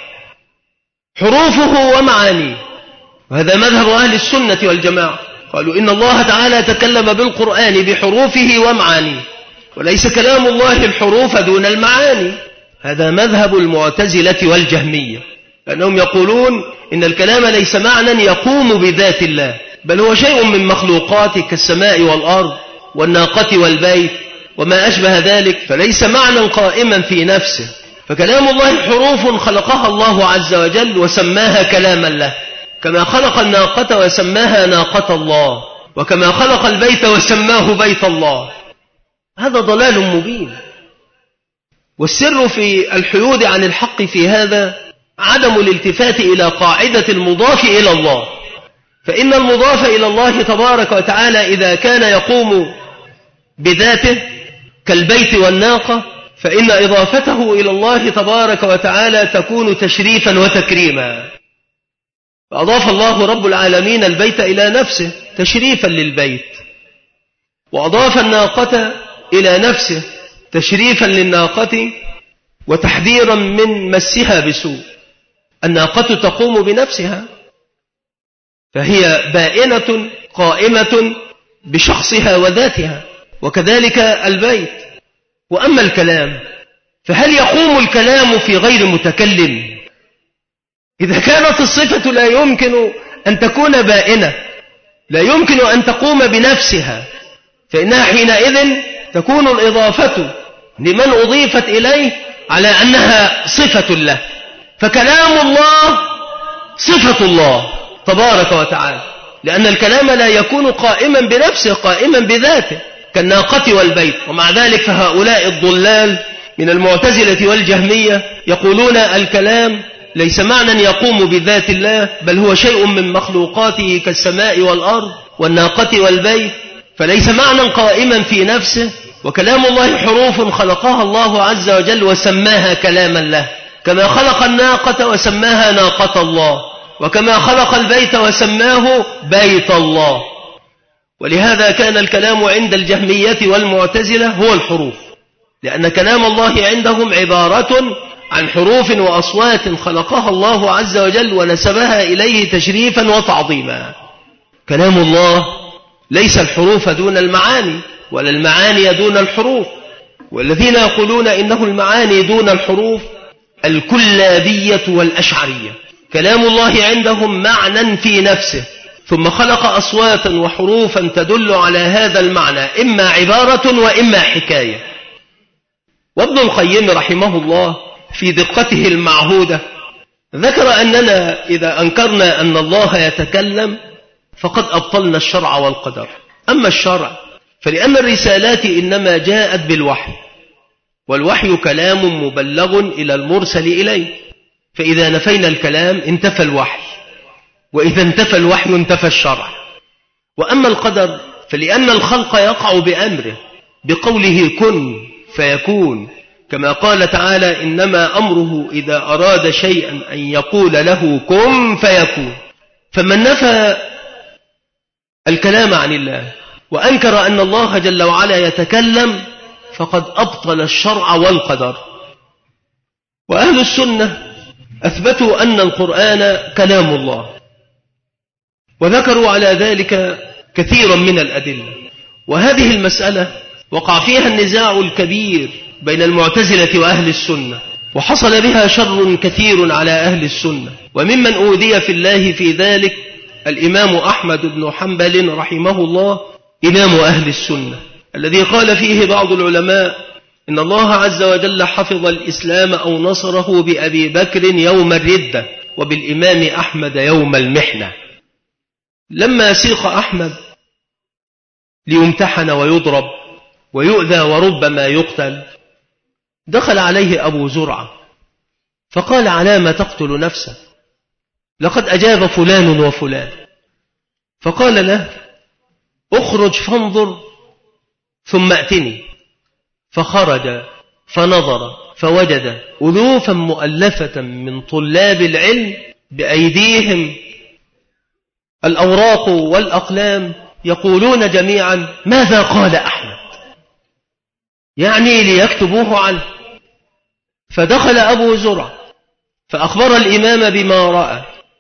حروفه ومعانيه، وهذا مذهب أهل السنة والجماعة، قالوا إن الله تعالى تكلم بالقرآن بحروفه ومعانيه، وليس كلام الله الحروف دون المعاني. هذا مذهب المعتزلة والجهمية، لأنهم يقولون إن الكلام ليس معنى يقوم بذات الله، بل هو شيء من مخلوقاته كالسماء والأرض والناقة والبيت وما أشبه ذلك، فليس معنى قائما في نفسه. فكلام الله حروف خلقها الله عز وجل وسماها كلاما له، كما خلق الناقة وسماها ناقة الله، وكما خلق البيت وسماه بيت الله. هذا ضلال مبين. والسر في الحيود عن الحق في هذا عدم الالتفات إلى قاعدة المضاف إلى الله، فإن المضاف إلى الله تبارك وتعالى إذا كان يقوم بذاته كالبيت والناقة فإن إضافته إلى الله تبارك وتعالى تكون تشريفا وتكريما. فأضاف الله رب العالمين البيت إلى نفسه تشريفا للبيت، وأضاف الناقة إلى نفسه تشريفا للناقة وتحذيرا من مسها بسوء. الناقة تقوم بنفسها، فهي بائنة قائمة بشخصها وذاتها، وكذلك البيت. وأما الكلام فهل يقوم الكلام في غير متكلم؟ إذا كانت الصفة لا يمكن أن تكون بائنة، لا يمكن أن تقوم بنفسها، فإنها حينئذ تكون الإضافة لمن أضيفت إليه على أنها صفة له. فكلام الله صفة الله تبارك وتعالى، لأن الكلام لا يكون قائما بنفسه، قائما بذاته كالناقة والبيت. ومع ذلك فهؤلاء الضلال من المعتزلة والجهمية يقولون الكلام ليس معنى يقوم بذات الله، بل هو شيء من مخلوقاته كالسماء والأرض والناقة والبيت، فليس معنى قائما في نفسه. وكلام الله حروف خلقها الله عز وجل وسماها كلاما له، كما خلق الناقة وسماها ناقة الله، وكما خلق البيت وسماه بيت الله. ولهذا كان الكلام عند الجهمية والمعتزلة هو الحروف، لأن كلام الله عندهم عبارة عن حروف وأصوات خلقها الله عز وجل ونسبها إليه تشريفا وتعظيما. كلام الله ليس الحروف دون المعاني، ولا المعاني دون الحروف. والذين يقولون إنه المعاني دون الحروف الكلابية والأشعرية. كلام الله عندهم معنى في نفسه، ثم خلق أصواتا وحروفا تدل على هذا المعنى، إما عبارة وإما حكاية. وابن القيم رحمه الله في دقته المعهودة ذكر أننا إذا أنكرنا أن الله يتكلم فقد أبطلنا الشرع والقدر. أما الشرع فلأن الرسالات إنما جاءت بالوحي، والوحي كلام مبلغ إلى المرسل إليه، فإذا نفينا الكلام انتفى الوحي، وإذا انتفى الوحي انتفى الشرع. وأما القدر فلأن الخلق يقع بأمره، بقوله كن فيكون، كما قال تعالى إنما أمره إذا أراد شيئا أن يقول له كن فيكون. فمن نفى الكلام عن الله وأنكر أن الله جل وعلا يتكلم فقد أبطل الشرع والقدر. وأهل السنة أثبتوا أن القرآن كلام الله، وذكروا على ذلك كثيرا من الأدلة. وهذه المسألة وقع فيها النزاع الكبير بين المعتزلة وأهل السنة، وحصل بها شر كثير على أهل السنة. وممن أوذي في الله في ذلك الإمام أحمد بن حنبل رحمه الله، إمام أهل السنة، الذي قال فيه بعض العلماء إن الله عز وجل حفظ الإسلام أو نصره بأبي بكر يوم الردة، وبالإمام أحمد يوم المحنة. لما سيق أحمد ليمتحن ويضرب ويؤذى وربما يقتل، دخل عليه أبو زرعة فقال على ما تقتل نفسك؟ لقد أجاب فلان وفلان. فقال له اخرج فانظر ثم ائتني. فخرج فنظر فوجد ألوفا مؤلفة من طلاب العلم بأيديهم الأوراق والأقلام يقولون جميعا ماذا قال أحمد، يعني ليكتبوه عنه. فدخل أبو زرع فأخبر الإمام بما رأى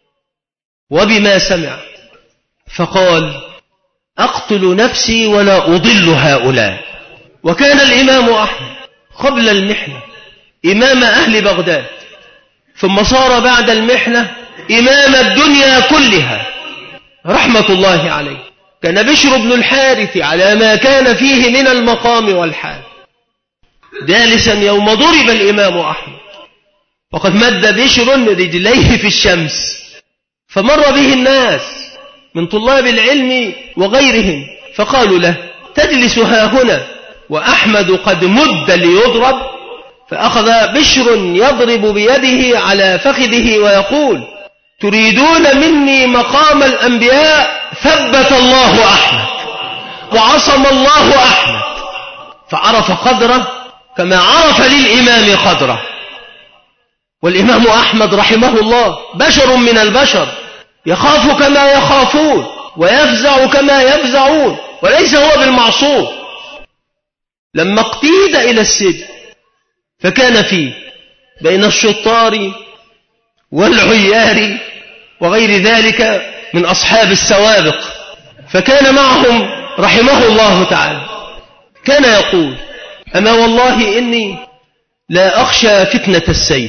وبما سمع، فقال أقتل نفسي ولا أضل هؤلاء. وكان الإمام أحمد قبل المحنة إمام أهل بغداد، ثم صار بعد المحنة إمام الدنيا كلها رحمة الله عليه. كان بشر بن الحارث على ما كان فيه من المقام والحال جالسا يوم ضرب الإمام أحمد، وقد مد بشر رجليه في الشمس، فمر به الناس من طلاب العلم وغيرهم فقالوا له تجلس ها هنا وأحمد قد مد ليضرب؟ فأخذ بشر يضرب بيده على فخذه ويقول تريدون مني مقام الأنبياء؟ ثبت الله أحمد وعصم الله أحمد. فعرف قدره كما عرف للإمام قدره. والإمام أحمد رحمه الله بشر من البشر، يخاف كما يخافون ويفزع كما يفزعون، وليس هو بالمعصوم. لما اقتيد إلى السجن فكان فيه بين الشطار والعيار وغير ذلك من أصحاب السوابق، فكان معهم رحمه الله تعالى. كان يقول: أما والله إني لا أخشى فتنة السيف.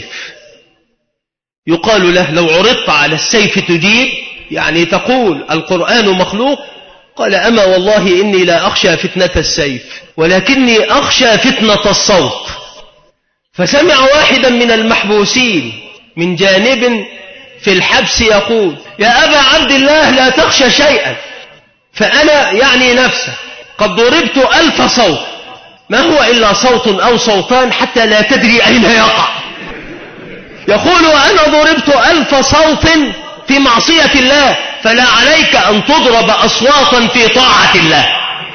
يقال له: لو عرضت على السيف تجيب؟ يعني تقول القرآن مخلوق؟ قال: أما والله إني لا أخشى فتنة السيف، ولكني أخشى فتنة الصوت. فسمع واحدا من المحبوسين من جانب في الحبس يقول: يا أبا عبد الله لا تخشى شيئا، فأنا يعني نفسه قد ضربت ألف صوت، ما هو إلا صوت أو صوتان حتى لا تدري أين يقع. يقول: أنا ضربت ألف صوت في معصية الله، فلا عليك أن تضرب أصواتا في طاعة الله.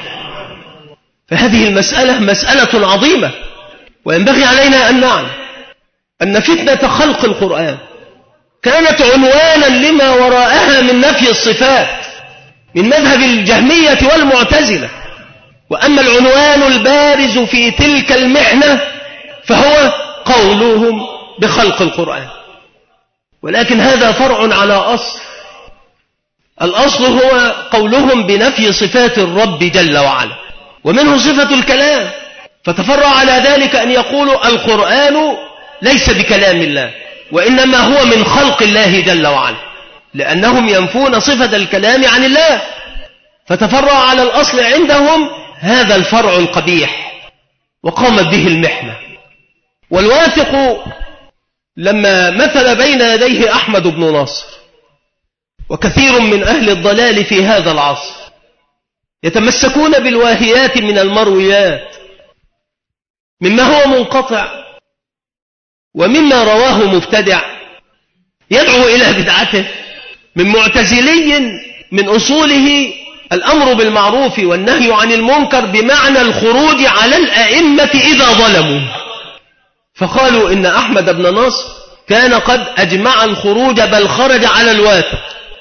فهذه المسألة مسألة عظيمة، وينبغي علينا أن نعلم أن فتنة خلق القرآن كانت عنوانا لما وراءها من نفي الصفات من مذهب الجهمية والمعتزلة. وأما العنوان البارز في تلك المحنة فهو قولهم بخلق القرآن، ولكن هذا فرع على أصل. الأصل هو قولهم بنفي صفات الرب جل وعلا، ومنه صفة الكلام، فتفرع على ذلك أن يقولوا القرآن ليس بكلام الله، وإنما هو من خلق الله جل وعلا، لأنهم ينفون صفة الكلام عن الله. فتفرع على الأصل عندهم هذا الفرع القبيح، وقامت به المحنة. والواثق لما مثل بين يديه أحمد بن ناصر وكثير من أهل الضلال في هذا العصر يتمسكون بالواهيات من المرويات مما هو منقطع ومما رواه مبتدع يدعو إلى بدعته، من معتزلي من أصوله الأمر بالمعروف والنهي عن المنكر بمعنى الخروج على الأئمة إذا ظلموا، فقالوا إن أحمد بن ناصر كان قد أجمع الخروج، بل خرج على الواثق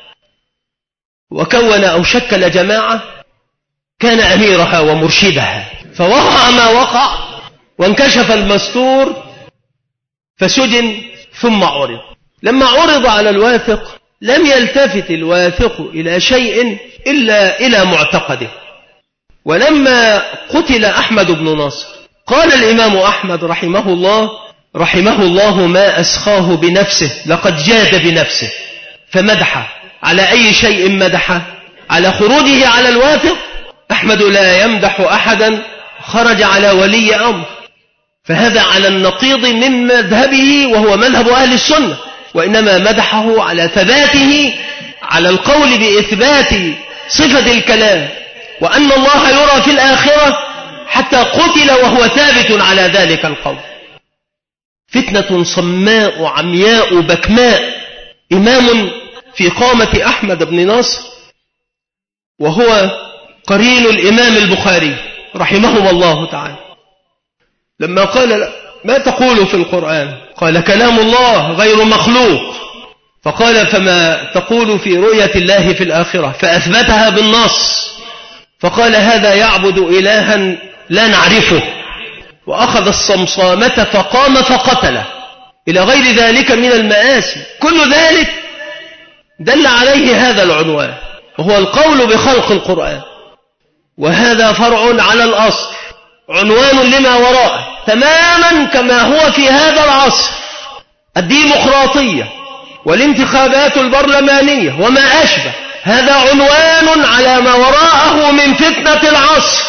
وكون أو شكل جماعة كان أميرها ومرشدها، فوقع ما وقع وانكشف المستور فسجن ثم عرض. لما عرض على الواثق لم يلتفت الواثق إلى شيء إلا إلى معتقده. ولما قتل أحمد بن ناصر قال الإمام أحمد رحمه الله رحمه الله ما أسخاه بنفسه، لقد جاد بنفسه، فمدح. على أي شيء مدح؟ على خروجه على الواثق. أحمد لا يمدح أحدا خرج على ولي أمر، فهذا على النقيض من مذهبه وهو مذهب أهل السنة، وإنما مدحه على ثباته على القول بإثبات صفة الكلام، وأن الله يرى في الآخرة، حتى قتل وهو ثابت على ذلك القول. فتنة صماء عمياء بكماء. إمام في قامة أحمد بن ناصر وهو قرين الإمام البخاري رحمه الله تعالى، لما قال ما تقول في القرآن؟ قال كلام الله غير مخلوق. فقال فما تقول في رؤية الله في الآخرة؟ فأثبتها بالنص. فقال هذا يعبد إلها لا نعرفه، وأخذ الصمصامة فقام فقتله، إلى غير ذلك من المآسي. كل ذلك دل عليه هذا العنوان، وهو القول بخلق القرآن، وهذا فرع على الأصل، عنوان لما وراءه، تماما كما هو في هذا العصر الديمقراطية والانتخابات البرلمانية وما أشبه. هذا عنوان على ما وراءه من فتنة العصر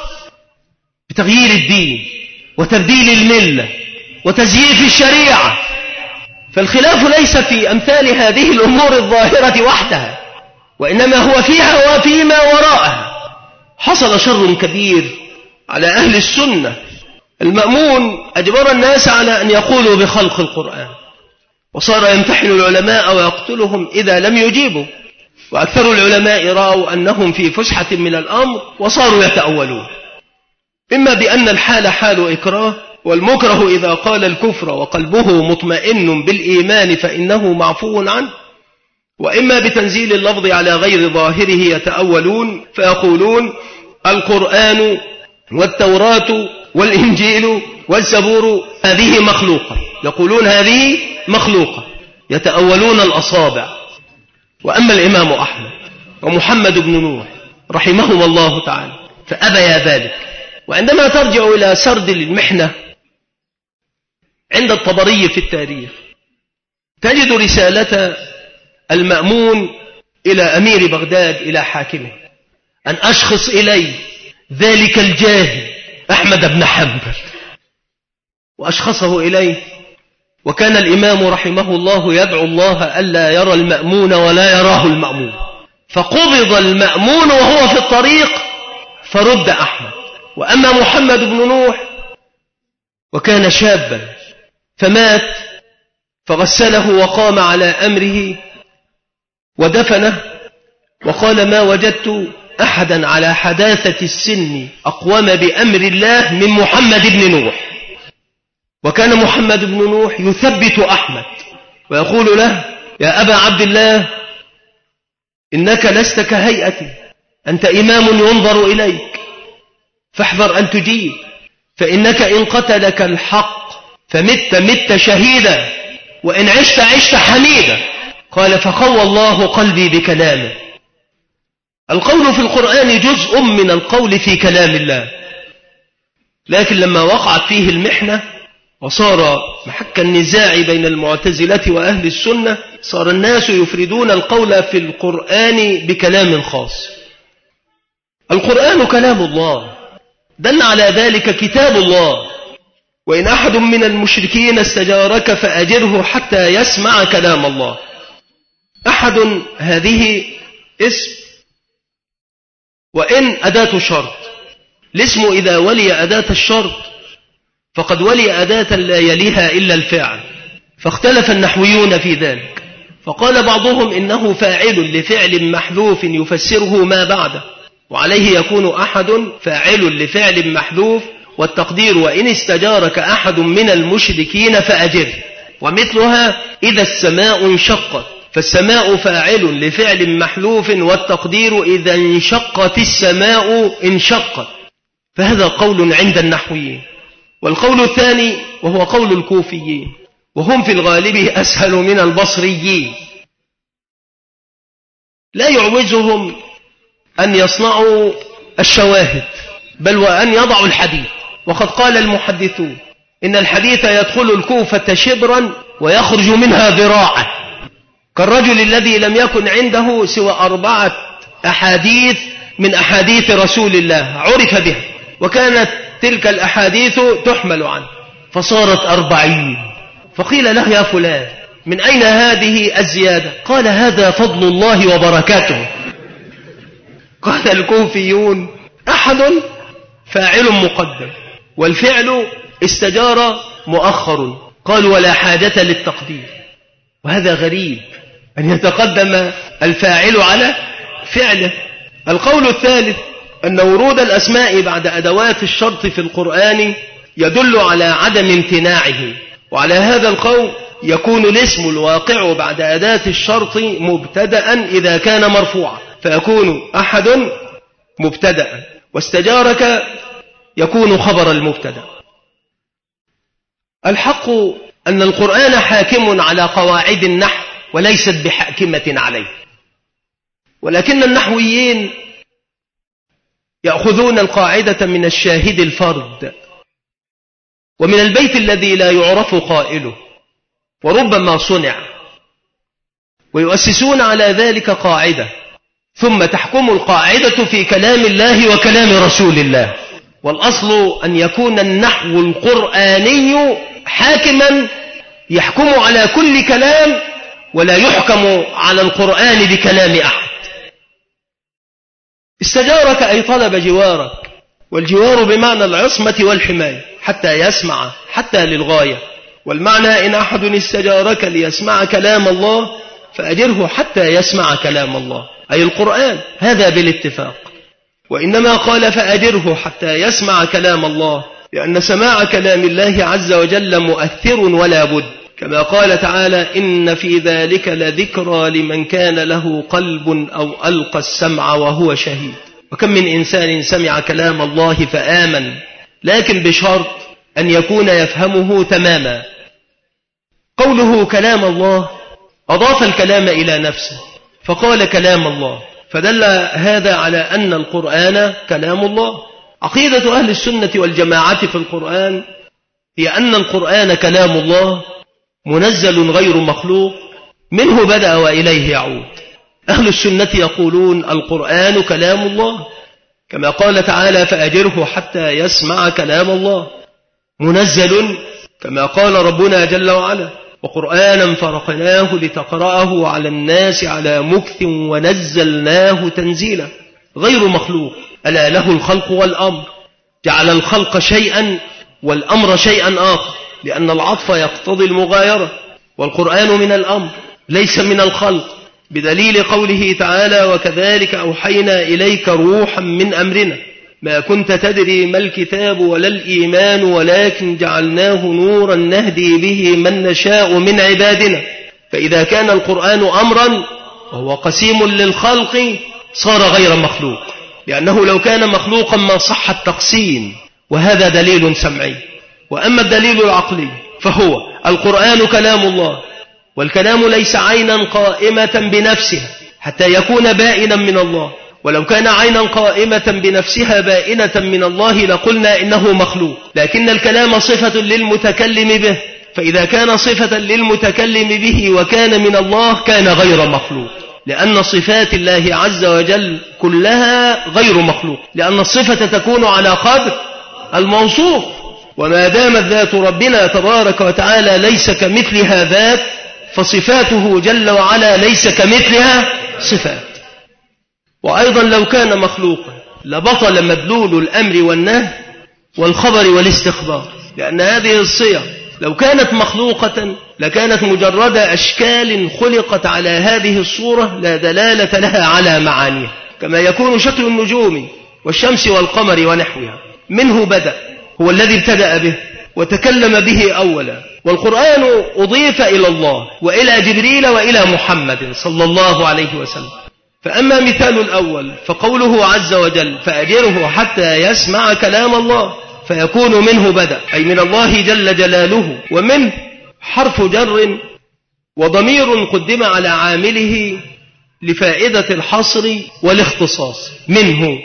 بتغيير الدين وتبديل الملة وتزييف الشريعة. فالخلاف ليس في أمثال هذه الأمور الظاهرة وحدها، وإنما هو فيها وفيما وراءها. حصل شر كبير على أهل السنة. المأمون أجبر الناس على أن يقولوا بخلق القرآن، وصار يمتحن العلماء ويقتلهم إذا لم يجيبوا، وأكثر العلماء رأوا أنهم في فسحة من الأمر وصاروا يتأولون، إما بأن الحال حال إكراه، والمكره إذا قال الكفر وقلبه مطمئن بالإيمان فإنه معفو عنه، وإما بتنزيل اللفظ على غير ظاهره يتأولون فيقولون القرآن والتوراة والإنجيل والزبور هذه مخلوقة، يقولون هذه مخلوقة، يتأولون الأصابع. وأما الإمام أحمد ومحمد بن نوح رحمهما الله تعالى فأبيا ذلك. وعندما ترجع إلى سرد المحنة عند الطبري في التاريخ تجد رسالة المأمون إلى أمير بغداد إلى حاكمه أن أشخص إلي ذلك الجاهل أحمد بن حنبل، وأشخصه إليه. وكان الإمام رحمه الله يدعو الله ألا يرى المأمون ولا يراه المأمون، فقبض المأمون وهو في الطريق فرد أحمد. وأما محمد بن نوح وكان شابا فمات فغسله وقام على أمره ودفنه، وقال ما وجدت أحدا على حداثة السن أقوم بأمر الله من محمد بن نوح. وكان محمد بن نوح يثبت أحمد ويقول له يا أبا عبد الله إنك لست كهيئتي، أنت إمام ينظر إليك، فاحذر أن تجيب، فإنك إن قتلك الحق فمت مت شهيدا، وإن عشت عشت حميدا. قال فقوى الله قلبي بكلامه. القول في القرآن جزء من القول في كلام الله، لكن لما وقعت فيه المحنة وصار محك النزاع بين المعتزلة وأهل السنة صار الناس يفردون القول في القرآن بكلام خاص. القرآن كلام الله، دل على ذلك كتاب الله. وإن أحد من المشركين استجارك فأجره حتى يسمع كلام الله. أحد هذه اسم وإن أداة شرط. الاسم إذا ولي أداة الشرط فقد ولي أداة لا يليها إلا الفعل، فاختلف النحويون في ذلك، فقال بعضهم إنه فاعل لفعل محذوف يفسره ما بعده، وعليه يكون أحد فاعل لفعل محذوف، والتقدير وإن استجارك أحد من المشركين فأجره. ومثلها إذا السماء انشقت، فالسماء فاعل لفعل محذوف، والتقدير إذا انشقت السماء انشقت. فهذا قول عند النحويين. والقول الثاني وهو قول الكوفيين، وهم في الغالب أسهل من البصريين، لا يعوزهم أن يصنعوا الشواهد بل وأن يضعوا الحديث. وقد قال المحدثون إن الحديث يدخل الكوفة شبرا ويخرج منها ذراعا، كالرجل الذي لم يكن عنده سوى أربعة أحاديث من أحاديث رسول الله عرف بها، وكانت تلك الأحاديث تحمل عنه فصارت أربعين. فقيل له يا فلان من أين هذه الزيادة؟ قال هذا فضل الله وبركاته. قال الكوفيون أحد فاعل مقدم، والفعل استجار مؤخر، قالوا ولا حاجة للتقدير. وهذا غريب أن يتقدم الفاعل على فعله. القول الثالث أن ورود الأسماء بعد أدوات الشرط في القرآن يدل على عدم امتناعه، وعلى هذا القول يكون الاسم الواقع بعد أداة الشرط مبتدأ إذا كان مرفوعا، فيكون أحد مبتدأ، واستجارك يكون خبر المبتدأ. الحق أن القرآن حاكم على قواعد النحو وليست بحاكمة عليه، ولكن النحويين يأخذون القاعدة من الشاهد الفرد ومن البيت الذي لا يعرف قائله وربما صنع، ويؤسسون على ذلك قاعدة، ثم تحكم القاعدة في كلام الله وكلام رسول الله. والأصل أن يكون النحو القرآني حاكما يحكم على كل كلام، ولا يحكم على القرآن بكلام أحد. استجارك أي طلب جوارك، والجوار بمعنى العصمة والحماية حتى يسمع، حتى للغاية. والمعنى إن أحد استجارك ليسمع كلام الله فأجره حتى يسمع كلام الله، أي القرآن، هذا بالاتفاق. وإنما قال فأجره حتى يسمع كلام الله لأن سماع كلام الله عز وجل مؤثر ولا بد، كما قال تعالى إن في ذلك لذكرى لمن كان له قلب أو ألقى السمع وهو شهيد. وكم من إنسان سمع كلام الله فآمن، لكن بشرط أن يكون يفهمه تماما. قوله كلام الله أضاف الكلام إلى نفسه فقال كلام الله، فدل هذا على أن القرآن كلام الله. عقيدة أهل السنة والجماعة في القرآن هي أن القرآن كلام الله منزل غير مخلوق، منه بدأ وإليه يعود. أهل السنة يقولون القرآن كلام الله، كما قال تعالى فأجره حتى يسمع كلام الله، منزل كما قال ربنا جل وعلا وقرآنا فرقناه لتقرأه على الناس على مكث ونزلناه تنزيلا، غير مخلوق. ألا له الخلق والأمر، جعل الخلق شيئا والأمر شيئا آخر، لأن العطف يقتضي المغايرة، والقرآن من الأمر ليس من الخلق، بدليل قوله تعالى وكذلك أوحينا إليك روحا من أمرنا ما كنت تدري ما الكتاب ولا الإيمان ولكن جعلناه نورا نهدي به من نشاء من عبادنا. فإذا كان القرآن أمرا وهو قسيم للخلق صار غير مخلوق، لأنه لو كان مخلوقا ما صح التقسيم، وهذا دليل سمعي. وأما الدليل العقلي فهو القرآن كلام الله، والكلام ليس عينا قائمة بنفسها حتى يكون بائنا من الله، ولو كان عينا قائمة بنفسها بائنة من الله لقلنا إنه مخلوق، لكن الكلام صفة للمتكلم به، فإذا كان صفة للمتكلم به وكان من الله كان غير مخلوق، لأن صفات الله عز وجل كلها غير مخلوق، لأن الصفة تكون على قدر الموصوف، وما دامت ذات ربنا تبارك وتعالى ليس كمثلها ذات فصفاته جل وعلا ليس كمثلها صفات. وأيضا لو كان مخلوقا لبطل مدلول الأمر والنهي والخبر والاستخبار، لأن هذه الصيغ لو كانت مخلوقة لكانت مجرد أشكال خلقت على هذه الصورة لا دلالة لها على معانيها، كما يكون شكل النجوم والشمس والقمر ونحوها. منه بدأ، هو الذي ابتدأ به وتكلم به أولا، والقرآن أضيف إلى الله وإلى جبريل وإلى محمد صلى الله عليه وسلم. فأما مثال الأول فقوله عز وجل فأجره حتى يسمع كلام الله، فيكون منه بدأ أي من الله جل جلاله، ومنه حرف جر وضمير قدم على عامله لفائدة الحصر والاختصاص منه.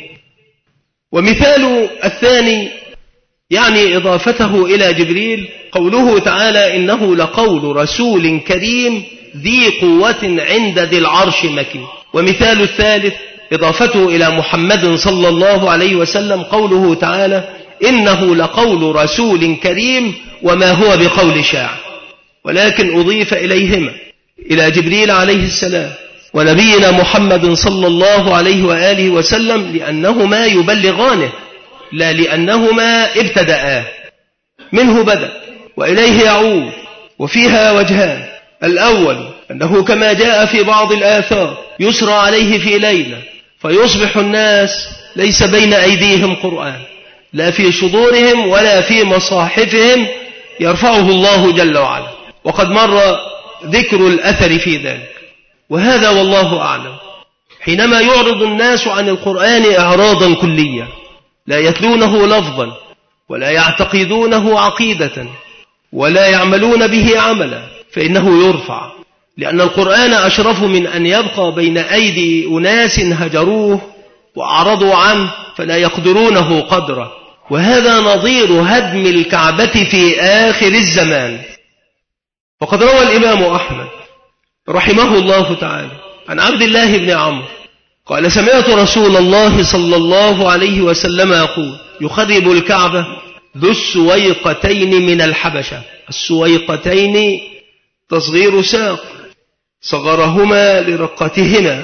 ومثال الثاني يعني إضافته إلى جبريل قوله تعالى إنه لقول رسول كريم ذي قوة عند ذي العرش مكين. ومثال الثالث إضافته إلى محمد صلى الله عليه وسلم قوله تعالى إنه لقول رسول كريم وما هو بقول شاعر، ولكن أضيف إليهما إلى جبريل عليه السلام ونبينا محمد صلى الله عليه وآله وسلم لأنهما يبلغانه لا لأنهما ابتدأا. منه بدأ وإليه يعود، وفيها وجهان: الأول أنه كما جاء في بعض الآثار يسرى عليه في ليلة فيصبح الناس ليس بين أيديهم قرآن لا في صدورهم ولا في مصاحفهم يرفعه الله جل وعلا، وقد مر ذكر الأثر في ذلك. وهذا والله أعلم حينما يعرض الناس عن القرآن إعراضا كليا لا يتلونه لفظا ولا يعتقدونه عقيدة ولا يعملون به عملا فإنه يرفع، لأن القرآن أشرف من أن يبقى بين أيدي أناس هجروه وأعرضوا عنه فلا يقدرونه قدره. وهذا نظير هدم الكعبة في آخر الزمان. وقد روى الإمام أحمد رحمه الله تعالى عن عبد الله بن عمرو قال سمعت رسول الله صلى الله عليه وسلم يقول يخرب الكعبة ذو السويقتين من الحبشة. السويقتين تصغير ساق صغرهما لرقتهما،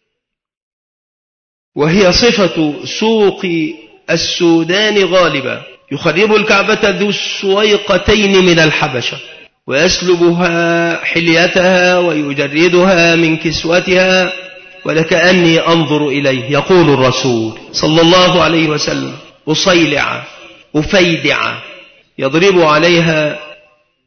وهي صفة سوق السودان غالبا. يخرب الكعبة ذو السويقتين من الحبشة ويسلبها حليتها ويجردها من كسوتها ولكأني أنظر إليه. يقول الرسول صلى الله عليه وسلم أصيلع أفيدع يضرب عليها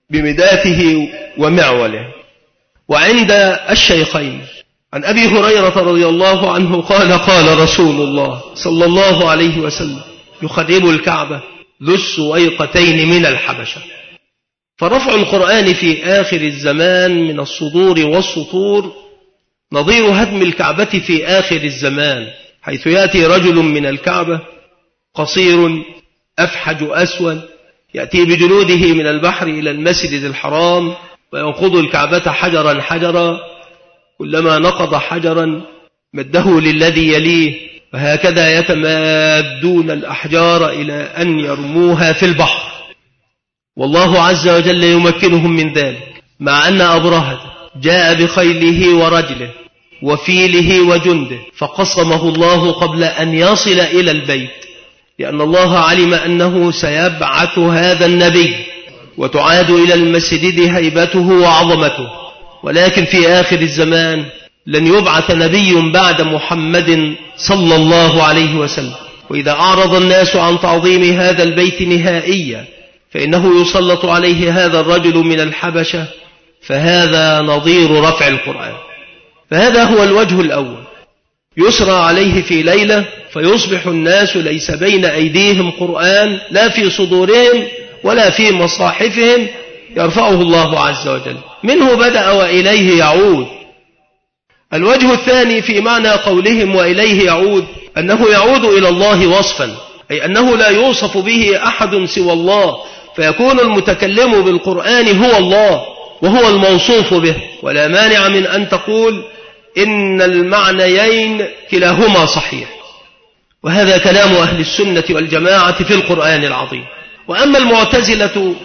بمداته ومعوله. وعند الشيخين عن أبي هريرة رضي الله عنه قال قال رسول الله صلى الله عليه وسلم يخرب الكعبة ذو السويقتين من الحبشة. فرفع القرآن في آخر الزمان من الصدور والسطور نظير هدم الكعبة في آخر الزمان، حيث يأتي رجل من الكعبة قصير أفحج أسود يأتي بجنوده من البحر إلى المسجد الحرام وينقض الكعبة حجرا حجرا، كلما نقض حجرا مده للذي يليه، وهكذا يتمادون الأحجار إلى أن يرموها في البحر، والله عز وجل يمكنهم من ذلك، مع أن أبرهة جاء بخيله ورجله وفيله وجنده فقصمه الله قبل أن يصل إلى البيت، لأن الله علم أنه سيبعث هذا النبي وتعاد إلى المسجد هيبته وعظمته. ولكن في آخر الزمان لن يبعث نبي بعد محمد صلى الله عليه وسلم، وإذا أعرض الناس عن تعظيم هذا البيت نهائيا فإنه يسلط عليه هذا الرجل من الحبشة، فهذا نظير رفع القرآن. فهذا هو الوجه الأول، يسرى عليه في ليلة فيصبح الناس ليس بين أيديهم قرآن لا في صدورهم ولا في مصاحفهم، يرفعه الله عز وجل، منه بدأ وإليه يعود. الوجه الثاني في معنى قولهم وإليه يعود أنه يعود إلى الله وصفا، أي أنه لا يوصف به أحد سوى الله، فيكون المتكلم بالقرآن هو الله وهو الموصوف به، ولا مانع من أن تقول إن المعنيين كلاهما صحيح. وهذا كلام أهل السنة والجماعة في القرآن العظيم. وأما المعتزلة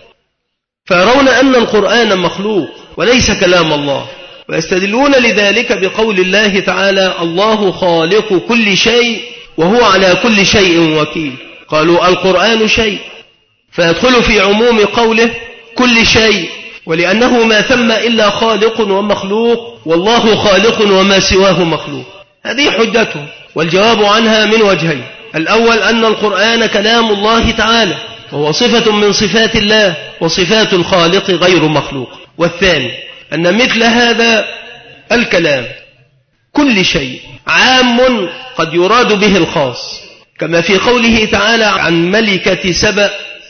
فيرون أن القرآن مخلوق وليس كلام الله، ويستدلون لذلك بقول الله تعالى الله خالق كل شيء وهو على كل شيء وكيل. قالوا القرآن شيء فيدخل في عموم قوله كل شيء، ولأنه ما ثم إلا خالق ومخلوق، والله خالق وما سواه مخلوق. هذه حجته، والجواب عنها من وجهين: الأول أن القرآن كلام الله تعالى وهو صفة من صفات الله، وصفات الخالق غير مخلوق. والثاني أن مثل هذا الكلام كل شيء عام قد يراد به الخاص، كما في قوله تعالى عن ملكة سبأ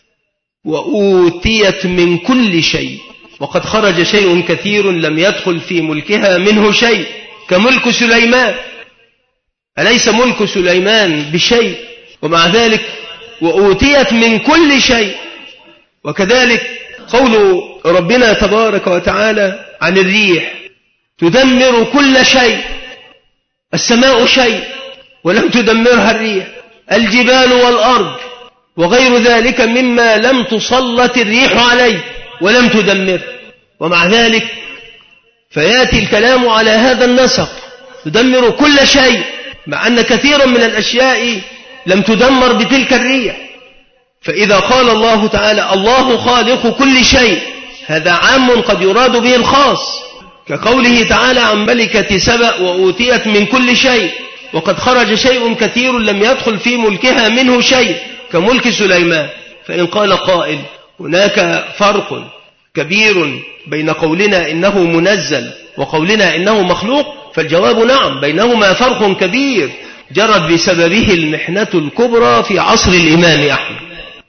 وأوتيت من كل شيء، وقد خرج شيء كثير لم يدخل في ملكها منه شيء، كملك سليمان. أليس ملك سليمان بشيء؟ ومع ذلك وأوتيت من كل شيء. وكذلك قول ربنا تبارك وتعالى عن الريح تدمر كل شيء، السماء شيء ولم تدمرها الريح، الجبال والأرض وغير ذلك مما لم تسلط الريح عليه ولم تدمر. ومع ذلك فيأتي الكلام على هذا النسق، تدمر كل شيء، مع أن كثيرا من الأشياء لم تدمر بتلك الريح. فإذا قال الله تعالى الله خالق كل شيء، هذا عام قد يراد به الخاص، كقوله تعالى عن ملكة سبأ وأوتيت من كل شيء، وقد خرج شيء كثير لم يدخل في ملكها منه شيء، كملك سليمان. فإن قال قائل هناك فرق كبير بين قولنا إنه منزل وقولنا إنه مخلوق، فالجواب نعم، بينهما فرق كبير جرت بسببه المحنة الكبرى في عصر الإمام أحمد.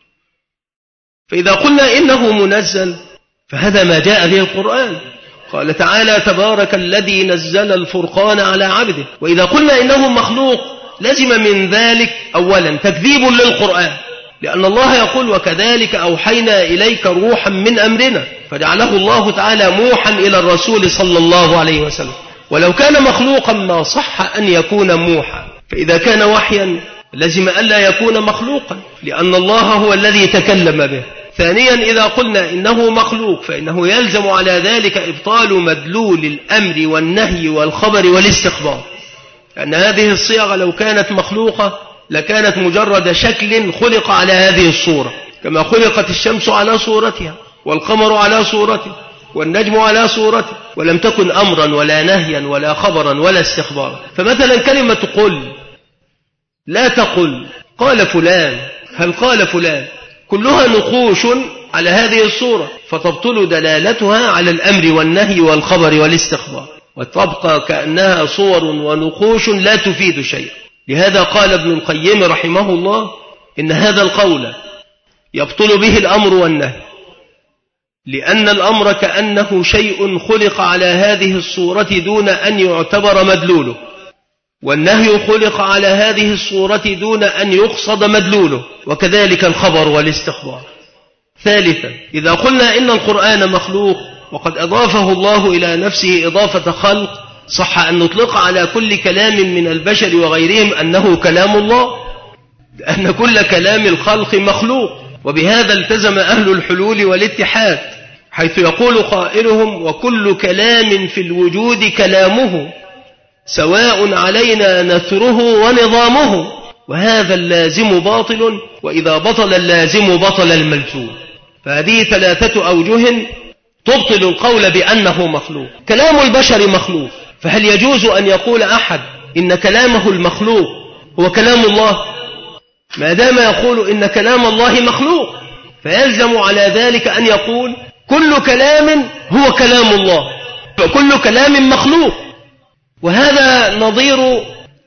فإذا قلنا إنه منزل فهذا ما جاء به القرآن، قال تعالى تبارك الذي نزل الفرقان على عبده. وإذا قلنا إنه مخلوق لزم من ذلك أولا تكذيب للقرآن، لأن الله يقول وكذلك أوحينا إليك روحا من أمرنا، فجعله الله تعالى موحا إلى الرسول صلى الله عليه وسلم. ولو كان مخلوقا ما صح أن يكون موحا، فإذا كان وحيا لزم ألا يكون مخلوقا، لأن الله هو الذي تكلم به. ثانيا إذا قلنا إنه مخلوق فإنه يلزم على ذلك إبطال مدلول الأمر والنهي والخبر والاستخبار، لأن هذه الصيغ لو كانت مخلوقة لكانت مجرد شكل خلق على هذه الصورة، كما خلقت الشمس على صورتها والقمر على صورته والنجم على صورته، ولم تكن أمرا ولا نهيا ولا خبرا ولا استخبارا. فمثلا كلمة قل، لا تقل، قال فلان، هل قال فلان، كلها نقوش على هذه الصورة، فتبطل دلالتها على الأمر والنهي والخبر والاستخبار، وتبقى كأنها صور ونقوش لا تفيد شيئا. لهذا قال ابن القيم رحمه الله إن هذا القول يبطل به الأمر والنهي، لأن الأمر كأنه شيء خلق على هذه الصورة دون أن يعتبر مدلوله، والنهي خلق على هذه الصورة دون أن يقصد مدلوله، وكذلك الخبر والاستخبار. ثالثا، إذا قلنا إن القرآن مخلوق وقد أضافه الله إلى نفسه إضافة خلق، صح أن نطلق على كل كلام من البشر وغيرهم أنه كلام الله، لأن كل كلام الخلق مخلوق. وبهذا التزم أهل الحلول والاتحاد، حيث يقول قائلهم: وكل كلام في الوجود كلامه، سواء علينا نثره ونظامه. وهذا اللازم باطل، وإذا بطل اللازم بطل الملزوم. فهذه ثلاثة أوجه تبطل القول بأنه مخلوق. كلام البشر مخلوق، فهل يجوز أن يقول أحد إن كلامه المخلوق هو كلام الله؟ ما دام يقول إن كلام الله مخلوق، فيلزم على ذلك أن يقول كل كلام هو كلام الله، فكل كلام مخلوق. وهذا نظير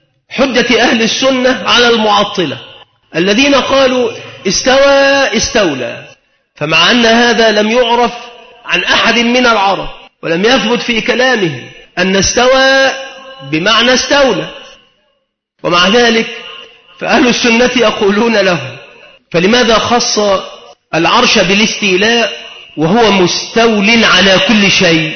حجة أهل السنة على المعطلة الذين قالوا استوى استولى، فمع أن هذا لم يعرف عن أحد من العرب ولم يثبت في كلامهم أن استوى بمعنى استولى، ومع ذلك فأهل السنة يقولون له: فلماذا خص العرش بالاستيلاء وهو مستول على كل شيء؟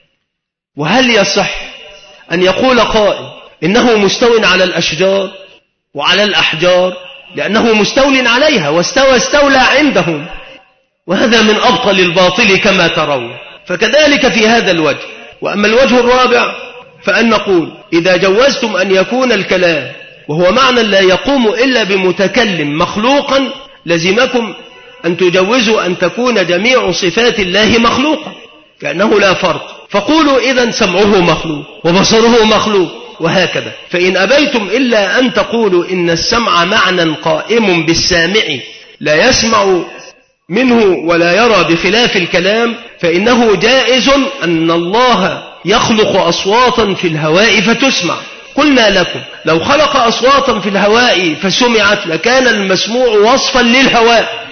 وهل يصح أن يقول قائل إنه مستول على الأشجار وعلى الأحجار لأنه مستول عليها، واستوى استولى عندهم؟ وهذا من أبطل الباطل كما ترون. فكذلك في هذا الوجه. وأما الوجه الرابع فأن نقول إذا جوزتم أن يكون الكلام وهو معنى لا يقوم إلا بمتكلم مخلوقا، لزمكم أن تجوزوا أن تكون جميع صفات الله مخلوقا، كأنه لا فرق. فقولوا إذن سمعه مخلوق وبصره مخلوق وهكذا. فإن أبيتم إلا أن تقولوا إن السمع معنى قائم بالسامع لا يسمع منه ولا يرى بخلاف الكلام، فإنه جائز أن الله يخلق أصواتا في الهواء فتسمع. قلنا لكم لو خلق أصواتا في الهواء فسمعت لكان المسموع وصفا للهواء،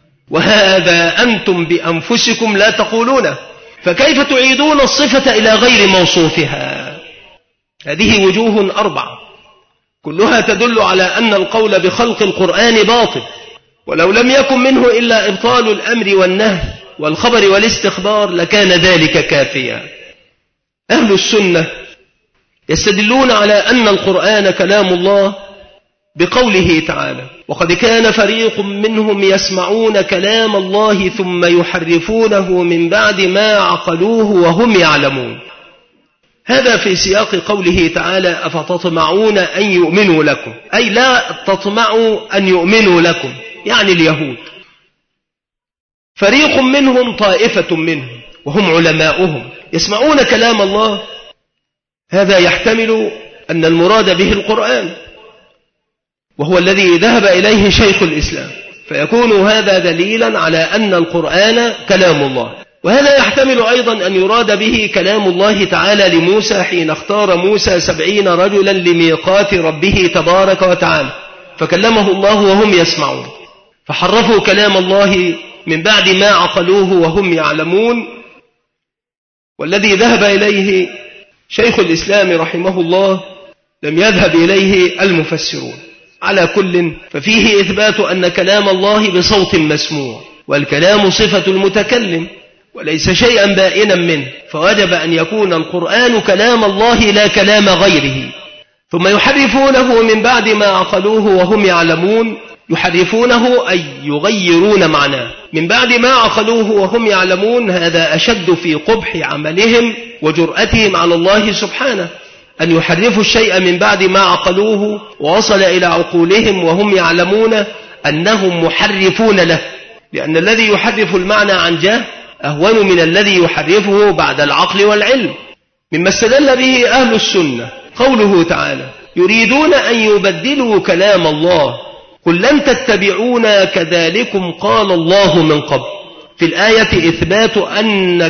وهذا أنتم بأنفسكم لا تقولونه، فكيف تعيدون الصفة إلى غير موصوفها؟ هذه وجوه أربعة كلها تدل على أن القول بخلق القرآن باطل، ولو لم يكن منه إلا إبطال الأمر والنهي والخبر والاستخبار لكان ذلك كافيا. أهل السنة يستدلون على أن القرآن كلام الله بقوله تعالى: وقد كان فريق منهم يسمعون كلام الله ثم يحرفونه من بعد ما عقلوه وهم يعلمون. هذا في سياق قوله تعالى: أفتطمعون أن يؤمنوا لكم، أي لا تطمعوا أن يؤمنوا لكم، يعني اليهود. فريق منهم طائفة منهم وهم علماؤهم يسمعون كلام الله، هذا يحتمل أن المراد به القرآن، وهو الذي ذهب إليه شيخ الإسلام، فيكون هذا دليلا على أن القرآن كلام الله. وهذا يحتمل أيضا أن يراد به كلام الله تعالى لموسى حين اختار موسى سبعين رجلا لميقات ربه تبارك وتعالى، فكلمه الله وهم يسمعون، فحرفوا كلام الله من بعد ما عقلوه وهم يعلمون. والذي ذهب إليه شيخ الإسلام رحمه الله لم يذهب إليه المفسرون. على كل ففيه إثبات أن كلام الله بصوت مسموع، والكلام صفة المتكلم وليس شيئا بائنا منه، فوجب أن يكون القرآن كلام الله لا كلام غيره. ثم يحرفونه من بعد ما عقلوه وهم يعلمون، يحرفونه أي يغيرون معناه من بعد ما عقلوه وهم يعلمون. هذا أشد في قبح عملهم وجرأتهم على الله سبحانه، أن يحرفوا الشيء من بعد ما عقلوه ووصل إلى عقولهم وهم يعلمون أنهم محرفون له، لأن الذي يحرف المعنى عن جهل أهون من الذي يحرفه بعد العقل والعلم. مما استدل به أهل السنة قوله تعالى: يريدون أن يبدلوا كلام الله قل لن تتبعونا كذلكم قال الله من قبل. في الآية إثبات أن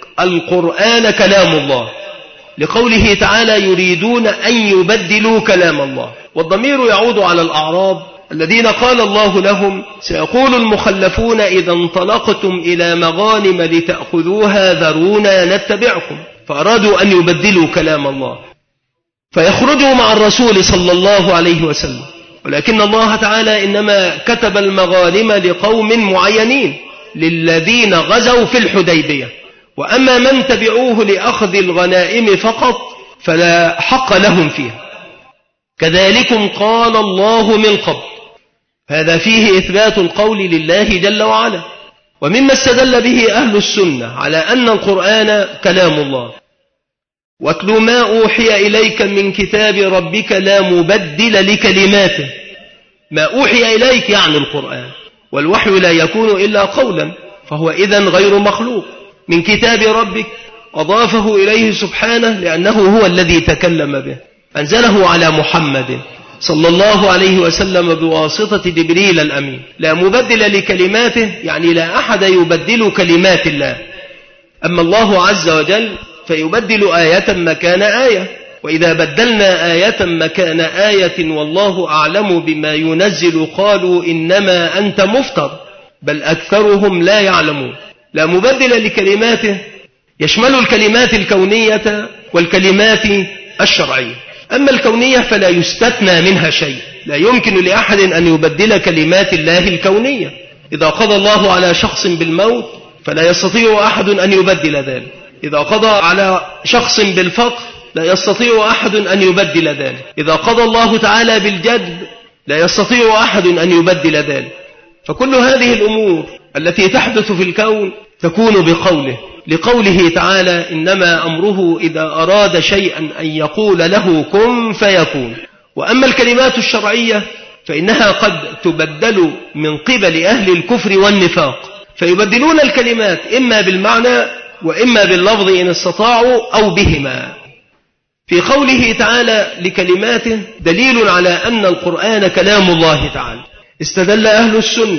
القرآن كلام الله، لقوله تعالى يريدون أن يبدلوا كلام الله، والضمير يعود على الأعراب الذين قال الله لهم سيقول المخلفون إذا انطلقتم إلى مغانم لتأخذوها ذرونا نتبعكم، فأرادوا أن يبدلوا كلام الله فيخرجوا مع الرسول صلى الله عليه وسلم، ولكن الله تعالى إنما كتب المغانم لقوم معينين للذين غزوا في الحديبية، وأما من تبعوه لأخذ الغنائم فقط فلا حق لهم فيها. كذلكم قال الله من قبل، هذا فيه إثبات القول لله جل وعلا. ومما استدل به أهل السنة على أن القرآن كلام الله: واتل ما أوحي إليك من كتاب ربك لا مبدل لكلماته. ما أوحي إليك يعني القرآن، والوحي لا يكون إلا قولا، فهو إذن غير مخلوق. من كتاب ربك أضافه إليه سبحانه لأنه هو الذي تكلم به، أنزله على محمد صلى الله عليه وسلم بواسطة جبريل الأمين. لا مبدل لكلماته يعني لا أحد يبدل كلمات الله، أما الله عز وجل فيبدل آية مكان آية، وإذا بدلنا آية مكان آية والله أعلم بما ينزل قالوا إنما أنت مفتر بل أكثرهم لا يعلمون. لا مبدل لكلماته يشمل الكلمات الكونية والكلمات الشرعية، أما الكونية فلا يستثنى منها شيء، لا يمكن لأحد أن يبدل كلمات الله الكونية. إذا قضى الله على شخص بالموت فلا يستطيع أحد أن يبدل ذلك، إذا قضى على شخص بالفقر لا يستطيع أحد أن يبدل ذلك، إذا قضى الله تعالى بالجدب لا يستطيع أحد أن يبدل ذلك. فكل هذه الأمور التي تحدث في الكون تكون بقوله، لقوله تعالى إنما أمره إذا أراد شيئا أن يقول له كن فيكون. وأما الكلمات الشرعية فإنها قد تبدل من قبل أهل الكفر والنفاق، فيبدلون الكلمات إما بالمعنى وإما باللفظ إن استطاعوا أو بهما. في قوله تعالى لكلماته دليل على أن القرآن كلام الله تعالى. استدل أهل السنة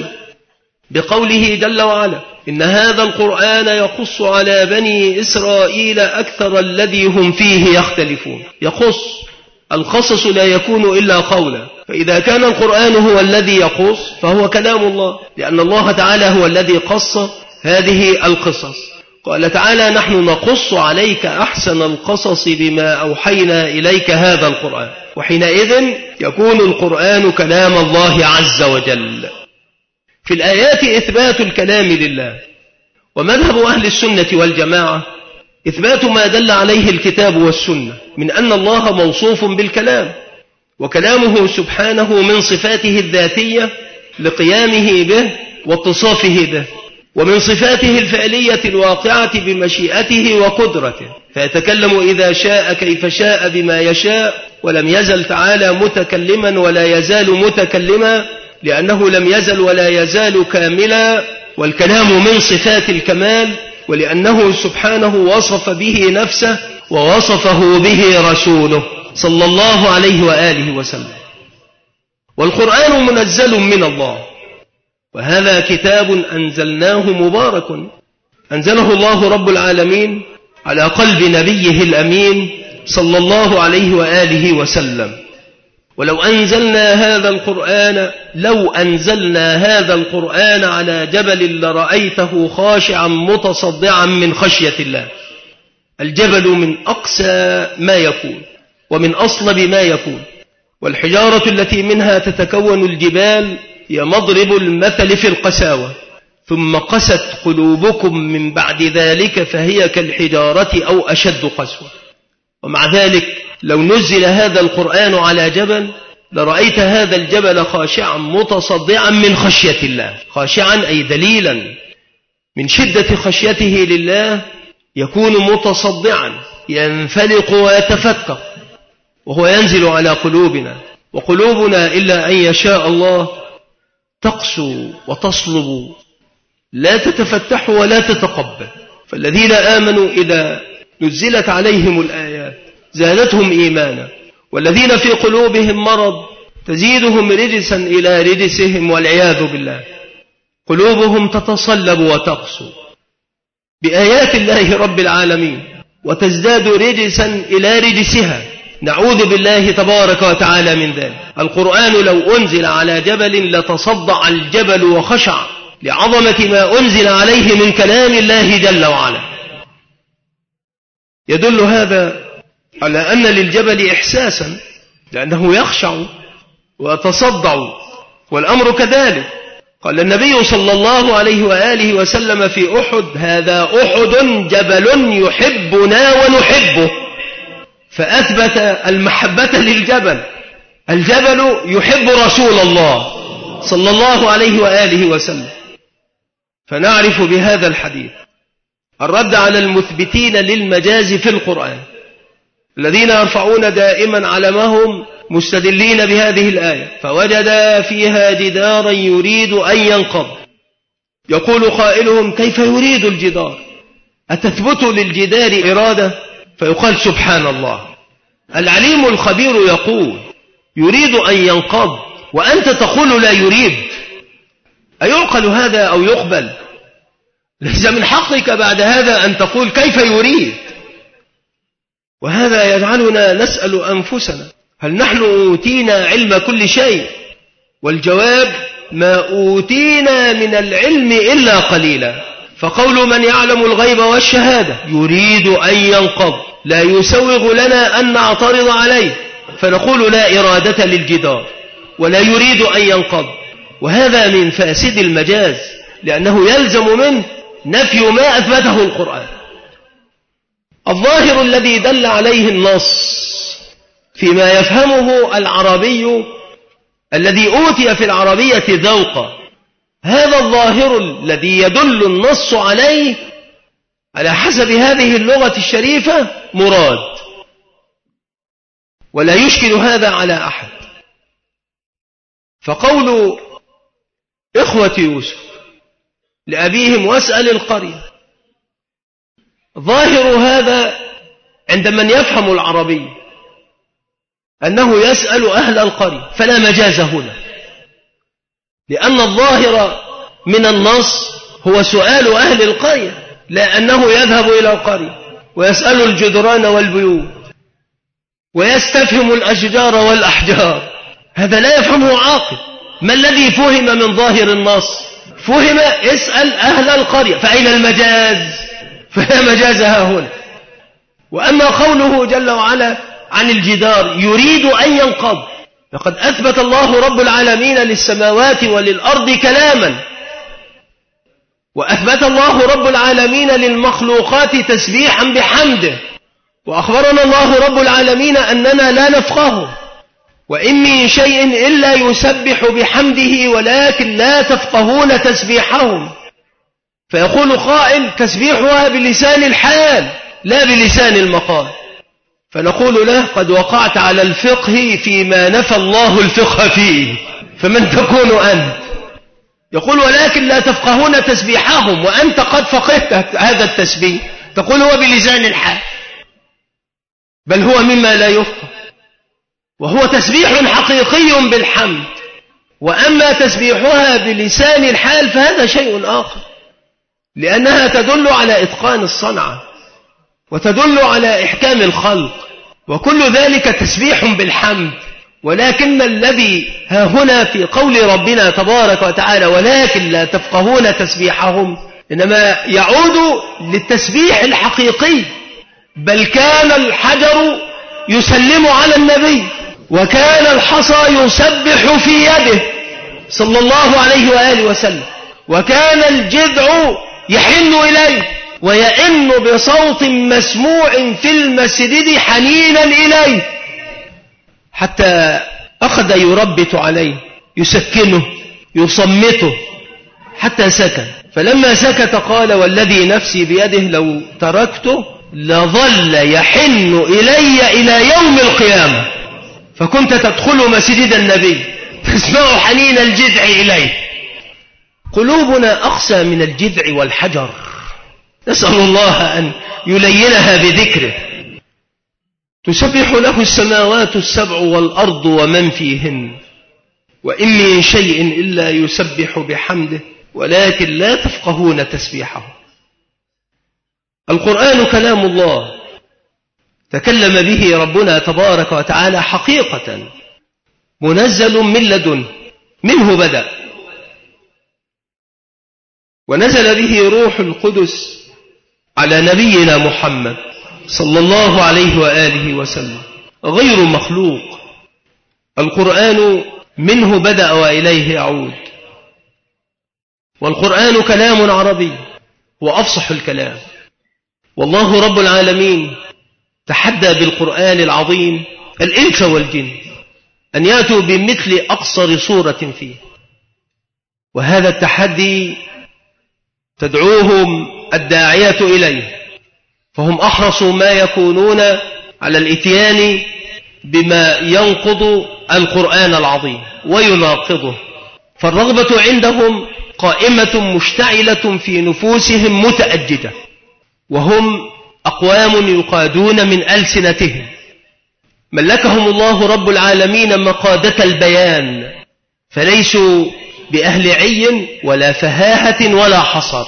بقوله جل وعلا إن هذا القرآن يقص على بني إسرائيل أكثر الذي هم فيه يختلفون. يقص، القصص لا يكون إلا قولا، فإذا كان القرآن هو الذي يقص فهو كلام الله، لأن الله تعالى هو الذي قص هذه القصص. قال تعالى نحن نقص عليك أحسن القصص بما أوحينا إليك هذا القرآن، وحينئذ يكون القرآن كلام الله عز وجل. في الآيات إثبات الكلام لله، ومذهب أهل السنة والجماعة إثبات ما دل عليه الكتاب والسنة من أن الله موصوف بالكلام، وكلامه سبحانه من صفاته الذاتية لقيامه به واتصافه به، ومن صفاته الفعلية الواقعة بمشيئته وقدرته، فيتكلم إذا شاء كيف شاء بما يشاء، ولم يزل تعالى متكلما ولا يزال متكلما لأنه لم يزل ولا يزال كاملا، والكلام من صفات الكمال، ولأنه سبحانه وصف به نفسه ووصفه به رسوله صلى الله عليه وآله وسلم. والقرآن منزل من الله، وهذا كتاب أنزلناه مبارك أنزله الله رب العالمين على قلب نبيه الأمين صلى الله عليه وآله وسلم. ولو أنزلنا هذا القرآن لو أنزلنا هذا القرآن على جبل لرأيته خاشعا متصدعا من خشية الله. الجبل من أقسى ما يكون ومن أصلب ما يكون، والحجارة التي منها تتكون الجبال هي مضرب المثل في القساوة، ثم قست قلوبكم من بعد ذلك فهي كالحجارة أو أشد قسوة. ومع ذلك لو نزل هذا القرآن على جبل لرأيت هذا الجبل خاشعا متصدعا من خشية الله. خاشعا أي دليلا من شدة خشيته لله يكون متصدعا ينفلق ويتفتق، وهو ينزل على قلوبنا، وقلوبنا إلا أن يشاء الله تقسو وتصلب لا تتفتح ولا تتقبل. فالذين آمنوا إذا نزلت عليهم الآيات زادتهم إيمانا، والذين في قلوبهم مرض تزيدهم رجسا إلى رجسهم والعياذ بالله. قلوبهم تتصلب وتقسو بآيات الله رب العالمين وتزداد رجسا إلى رجسها، نعوذ بالله تبارك وتعالى من ذلك. القرآن لو أنزل على جبل لتصدع الجبل وخشع لعظمة ما أنزل عليه من كلام الله جل وعلا. يدل هذا على أن للجبل إحساسا لأنه يخشع ويتصدع، والأمر كذلك. قال النبي صلى الله عليه وآله وسلم في أحد: هذا أحد جبل يحبنا ونحبه، فأثبت المحبة للجبل. الجبل يحب رسول الله صلى الله عليه وآله وسلم. فنعرف بهذا الحديث الرد على المثبتين للمجاز في القرآن الذين يرفعون دائما علمهم مستدلين بهذه الآية: فوجد فيها جدارا يريد أن ينقض. يقول قائلهم: كيف يريد الجدار؟ أتثبت للجدار إرادة؟ فيقال: سبحان الله، العليم الخبير يقول يريد أن ينقض وأنت تقول لا يريد. أيعقل هذا أو يقبل؟ ليس من حقك بعد هذا أن تقول كيف يريد. وهذا يجعلنا نسأل أنفسنا: هل نحن أوتينا علم كل شيء؟ والجواب: ما أوتينا من العلم إلا قليلا. فقول من يعلم الغيب والشهادة يريد أن ينقض لا يسوغ لنا أن نعترض عليه، فنقول لا إرادة للجدار ولا يريد أن ينقض. وهذا من فاسد المجاز، لأنه يلزم منه نفي ما أثبته القرآن. الظاهر الذي دل عليه النص فيما يفهمه العربي الذي أوتي في العربية ذوقا، هذا الظاهر الذي يدل النص عليه على حسب هذه اللغة الشريفة مراد، ولا يشكل هذا على أحد. فقول إخوة يوسف لأبيهم: واسأل القرية، ظاهر هذا عند من يفهم العربي أنه يسأل أهل القرية، فلا مجاز هنا، لأن الظاهر من النص هو سؤال أهل القرية، لا أنه يذهب إلى القرية ويسأل الجدران والبيوت ويستفهم الأشجار والأحجار. هذا لا يفهمه عاقل. ما الذي فهم من ظاهر النص؟ فهم اسأل أهل القرية، فأين المجاز؟ فلا مجاز ها هنا. وأما قوله جل وعلا عن الجدار يريد أن ينقض، لقد أثبت الله رب العالمين للسماوات وللأرض كلاما، وأثبت الله رب العالمين للمخلوقات تسبيحا بحمده، وأخبرنا الله رب العالمين أننا لا نفقهه، وإن من شيء إلا يسبح بحمده ولكن لا تفقهون تسبيحهم. فيقول قائل: تسبيحها بلسان الحال لا بلسان المقال. فنقول له: قد وقعت على الفقه فيما نفى الله الفقه فيه، فمن تكون أنت؟ يقول: ولكن لا تفقهون تسبيحهم، وأنت قد فقهت هذا التسبيح، تقول هو بلسان الحال، بل هو مما لا يفقه، وهو تسبيح حقيقي بالحمد. وأما تسبيحها بلسان الحال فهذا شيء آخر، لأنها تدل على إتقان الصنعة وتدل على إحكام الخلق، وكل ذلك تسبيح بالحمد. ولكن الذي ها هنا في قول ربنا تبارك وتعالى ولكن لا تفقهون تسبيحهم، إنما يعود للتسبيح الحقيقي. بل كان الحجر يسلم على النبي، وكان الحصى يسبح في يده صلى الله عليه وآله وسلم، وكان الجذع يحن إليه ويئن بصوت مسموع في المسجد حنينا إليه، حتى أخذ يربت عليه يسكنه يصمته حتى سكن. فلما سكت قال: والذي نفسي بيده لو تركته لظل يحن إلي إلى يوم القيامة. فكنت تدخل مسجد النبي تسمع حنين الجذع إليه. قلوبنا أقسى من الجذع والحجر، نسأل الله أن يلينها بذكره. تسبح له السماوات السبع والأرض ومن فيهن، وإن من شيء إلا يسبح بحمده ولكن لا تفقهون تسبيحه. القرآن كلام الله تكلم به ربنا تبارك وتعالى حقيقة، منزل من لدن، منه بدأ، ونزل به روح القدس على نبينا محمد صلى الله عليه وآله وسلم، غير مخلوق. القرآن منه بدأ وإليه يعود، والقرآن كلام عربي وأفصح الكلام. والله رب العالمين تحدى بالقرآن العظيم الإنس والجن أن يأتوا بمثل أقصر صورة فيه، وهذا التحدي تدعوهم الداعية إليه، فهم أحرص ما يكونون على الإتيان بما ينقض القرآن العظيم ويناقضه، فالرغبة عندهم قائمة مشتعلة في نفوسهم متأججة، وهم أقوام يقادون من ألسنتهم، ملكهم الله رب العالمين مقادة البيان، فليسوا بأهل عي ولا فهاهة ولا حصر،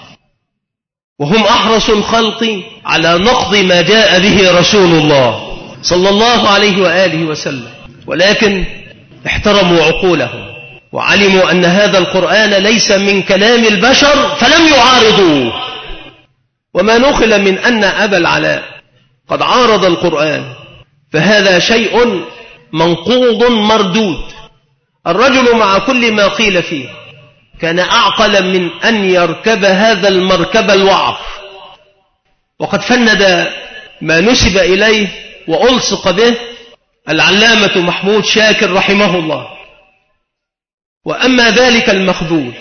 وهم أحرص الخلق على نقض ما جاء به رسول الله صلى الله عليه وآله وسلم، ولكن احترموا عقولهم وعلموا أن هذا القرآن ليس من كلام البشر فلم يعارضوه. وما نخل من أن أبا العلاء قد عارض القرآن فهذا شيء منقوض مردود. الرجل مع كل ما قيل فيه كان أعقل من أن يركب هذا المركب الوعر، وقد فند ما نسب إليه وألصق به العلامة محمود شاكر رحمه الله. وأما ذلك المخذول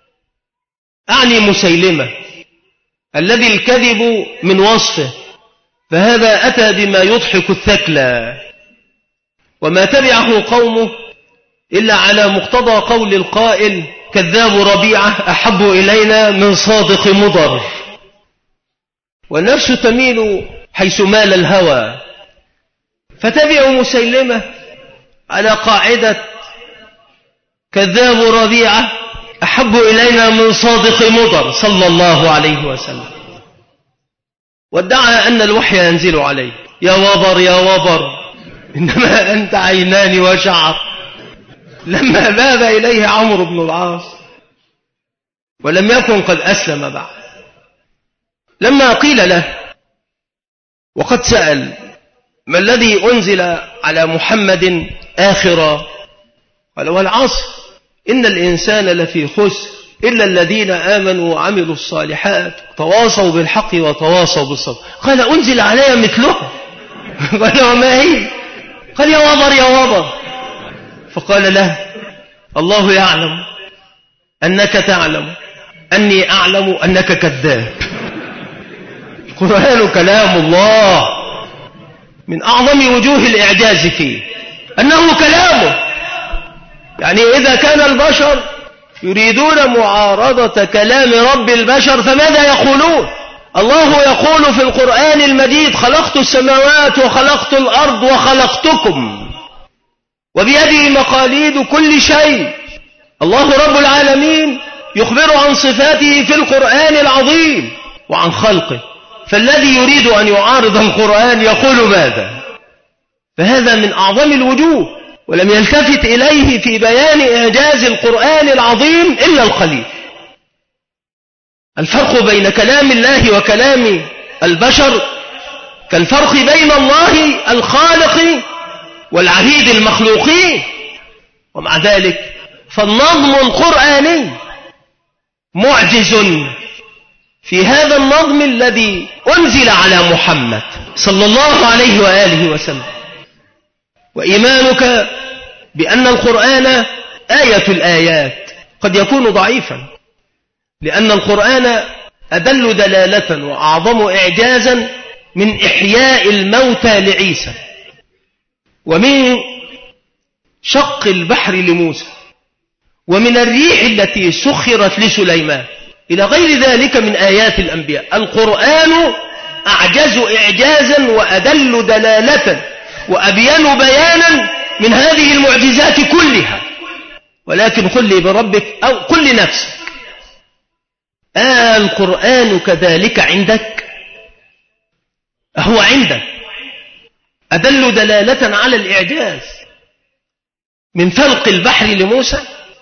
أعني مسيلمة الذي الكذب من وصفه، فهذا أتى بما يضحك الثكلى، وما تبعه قومه إلا على مقتضى قول القائل كذاب ربيعة أحب إلينا من صادق مضر. والنفس تميل حيث مال الهوى، فتبعوا مسيلمة على قاعدة كذاب ربيعة أحب إلينا من صادق مضر صلى الله عليه وسلم، وادعى أن الوحي ينزل عليه. يا وبر يا وبر إنما أنت عينان وشعر. لما ذهب إليه عمرو بن العاص ولم يكن قد أسلم بعد، لما قيل له وقد سأل ما الذي أنزل على محمد آخرا، قال والعصر إن الإنسان لفي خسر إلا الذين آمنوا وعملوا الصالحات تواصوا بالحق وتواصوا بالصبر. قال أنزل علي مثله. قال وما هي؟ قال يا وبر يا وبر. فقال له الله يعلم أنك تعلم أني أعلم أنك كذاب. القرآن كلام الله، من أعظم وجوه الإعجاز فيه أنه كلامه. يعني إذا كان البشر يريدون معارضة كلام رب البشر فماذا يقولون؟ الله يقول في القرآن المجيد خلقت السماوات وخلقت الأرض وخلقتكم وبيده مقاليد كل شيء. الله رب العالمين يخبر عن صفاته في القرآن العظيم وعن خلقه، فالذي يريد أن يعارض القرآن يقول ماذا؟ فهذا من أعظم الوجوه، ولم يلتفت إليه في بيان إعجاز القرآن العظيم إلا القليل. الفرق بين كلام الله وكلام البشر كالفرق بين الله الخالق والعبيد المخلوقين، ومع ذلك فالنظم القرآني معجز في هذا النظم الذي أنزل على محمد صلى الله عليه وآله وسلم. وإيمانك بأن القرآن آية الآيات قد يكون ضعيفا، لأن القرآن أدل دلالة وأعظم إعجازا من إحياء الموتى لعيسى، ومن شق البحر لموسى، ومن الريح التي سخرت لسليمان، إلى غير ذلك من آيات الأنبياء. القرآن أعجز إعجازا وأدل دلالة وأبين بيانا من هذه المعجزات كلها. ولكن قل لي بربك أو قل لنفسك القرآن كذلك عندك؟ هو عندك أدل دلالة على الإعجاز من فلق البحر لموسى،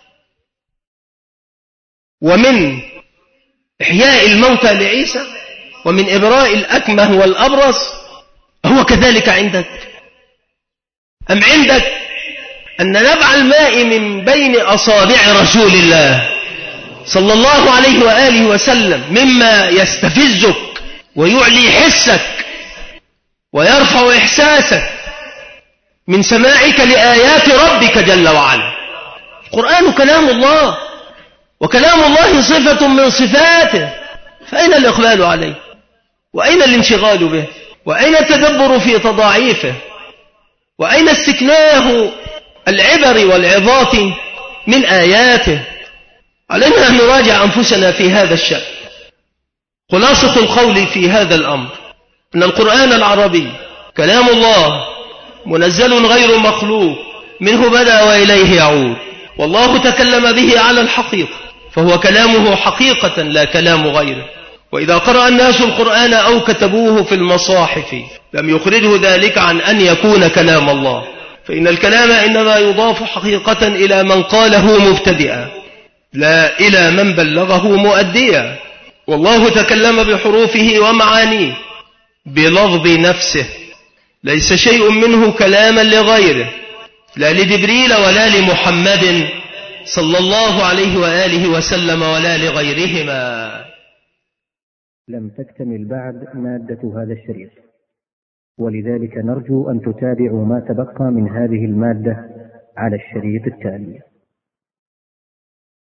ومن إحياء الموتى لعيسى، ومن إبراء الأكمه والأبرص. هو كذلك عندك؟ أم عندك أن نبع الماء من بين أصابع رسول الله صلى الله عليه وآله وسلم مما يستفزك ويعلي حسك ويرفع إحساسك من سماعك لآيات ربك جل وعلا؟ القرآن كلام الله، وكلام الله صفة من صفاته، فأين الإقبال عليه؟ وأين الانشغال به؟ وأين التدبر في تضاعيفه؟ وأين استكناه العبر والعظات من آياته؟ علينا أن نراجع أنفسنا في هذا الشأن. خلاصة القول في هذا الأمر أن القرآن العربي كلام الله منزل غير مخلوق، منه بدأ وإليه يعود، والله تكلم به على الحقيقة، فهو كلامه حقيقة لا كلام غيره. وإذا قرأ الناس القرآن أو كتبوه في المصاحف لم يخرجه ذلك عن أن يكون كلام الله، فإن الكلام إنما يضاف حقيقة إلى من قاله مبتدئا، لا إلى من بلغه مؤديا. والله تكلم بحروفه ومعانيه بلفظ نفسه، ليس شيء منه كلاما لغيره، لا لجبريل ولا لمحمد صلى الله عليه وآله وسلم ولا لغيرهما. لم تكتمل بعد مادة هذا الشريط، ولذلك نرجو أن تتابعوا ما تبقى من هذه المادة على الشريط التالي.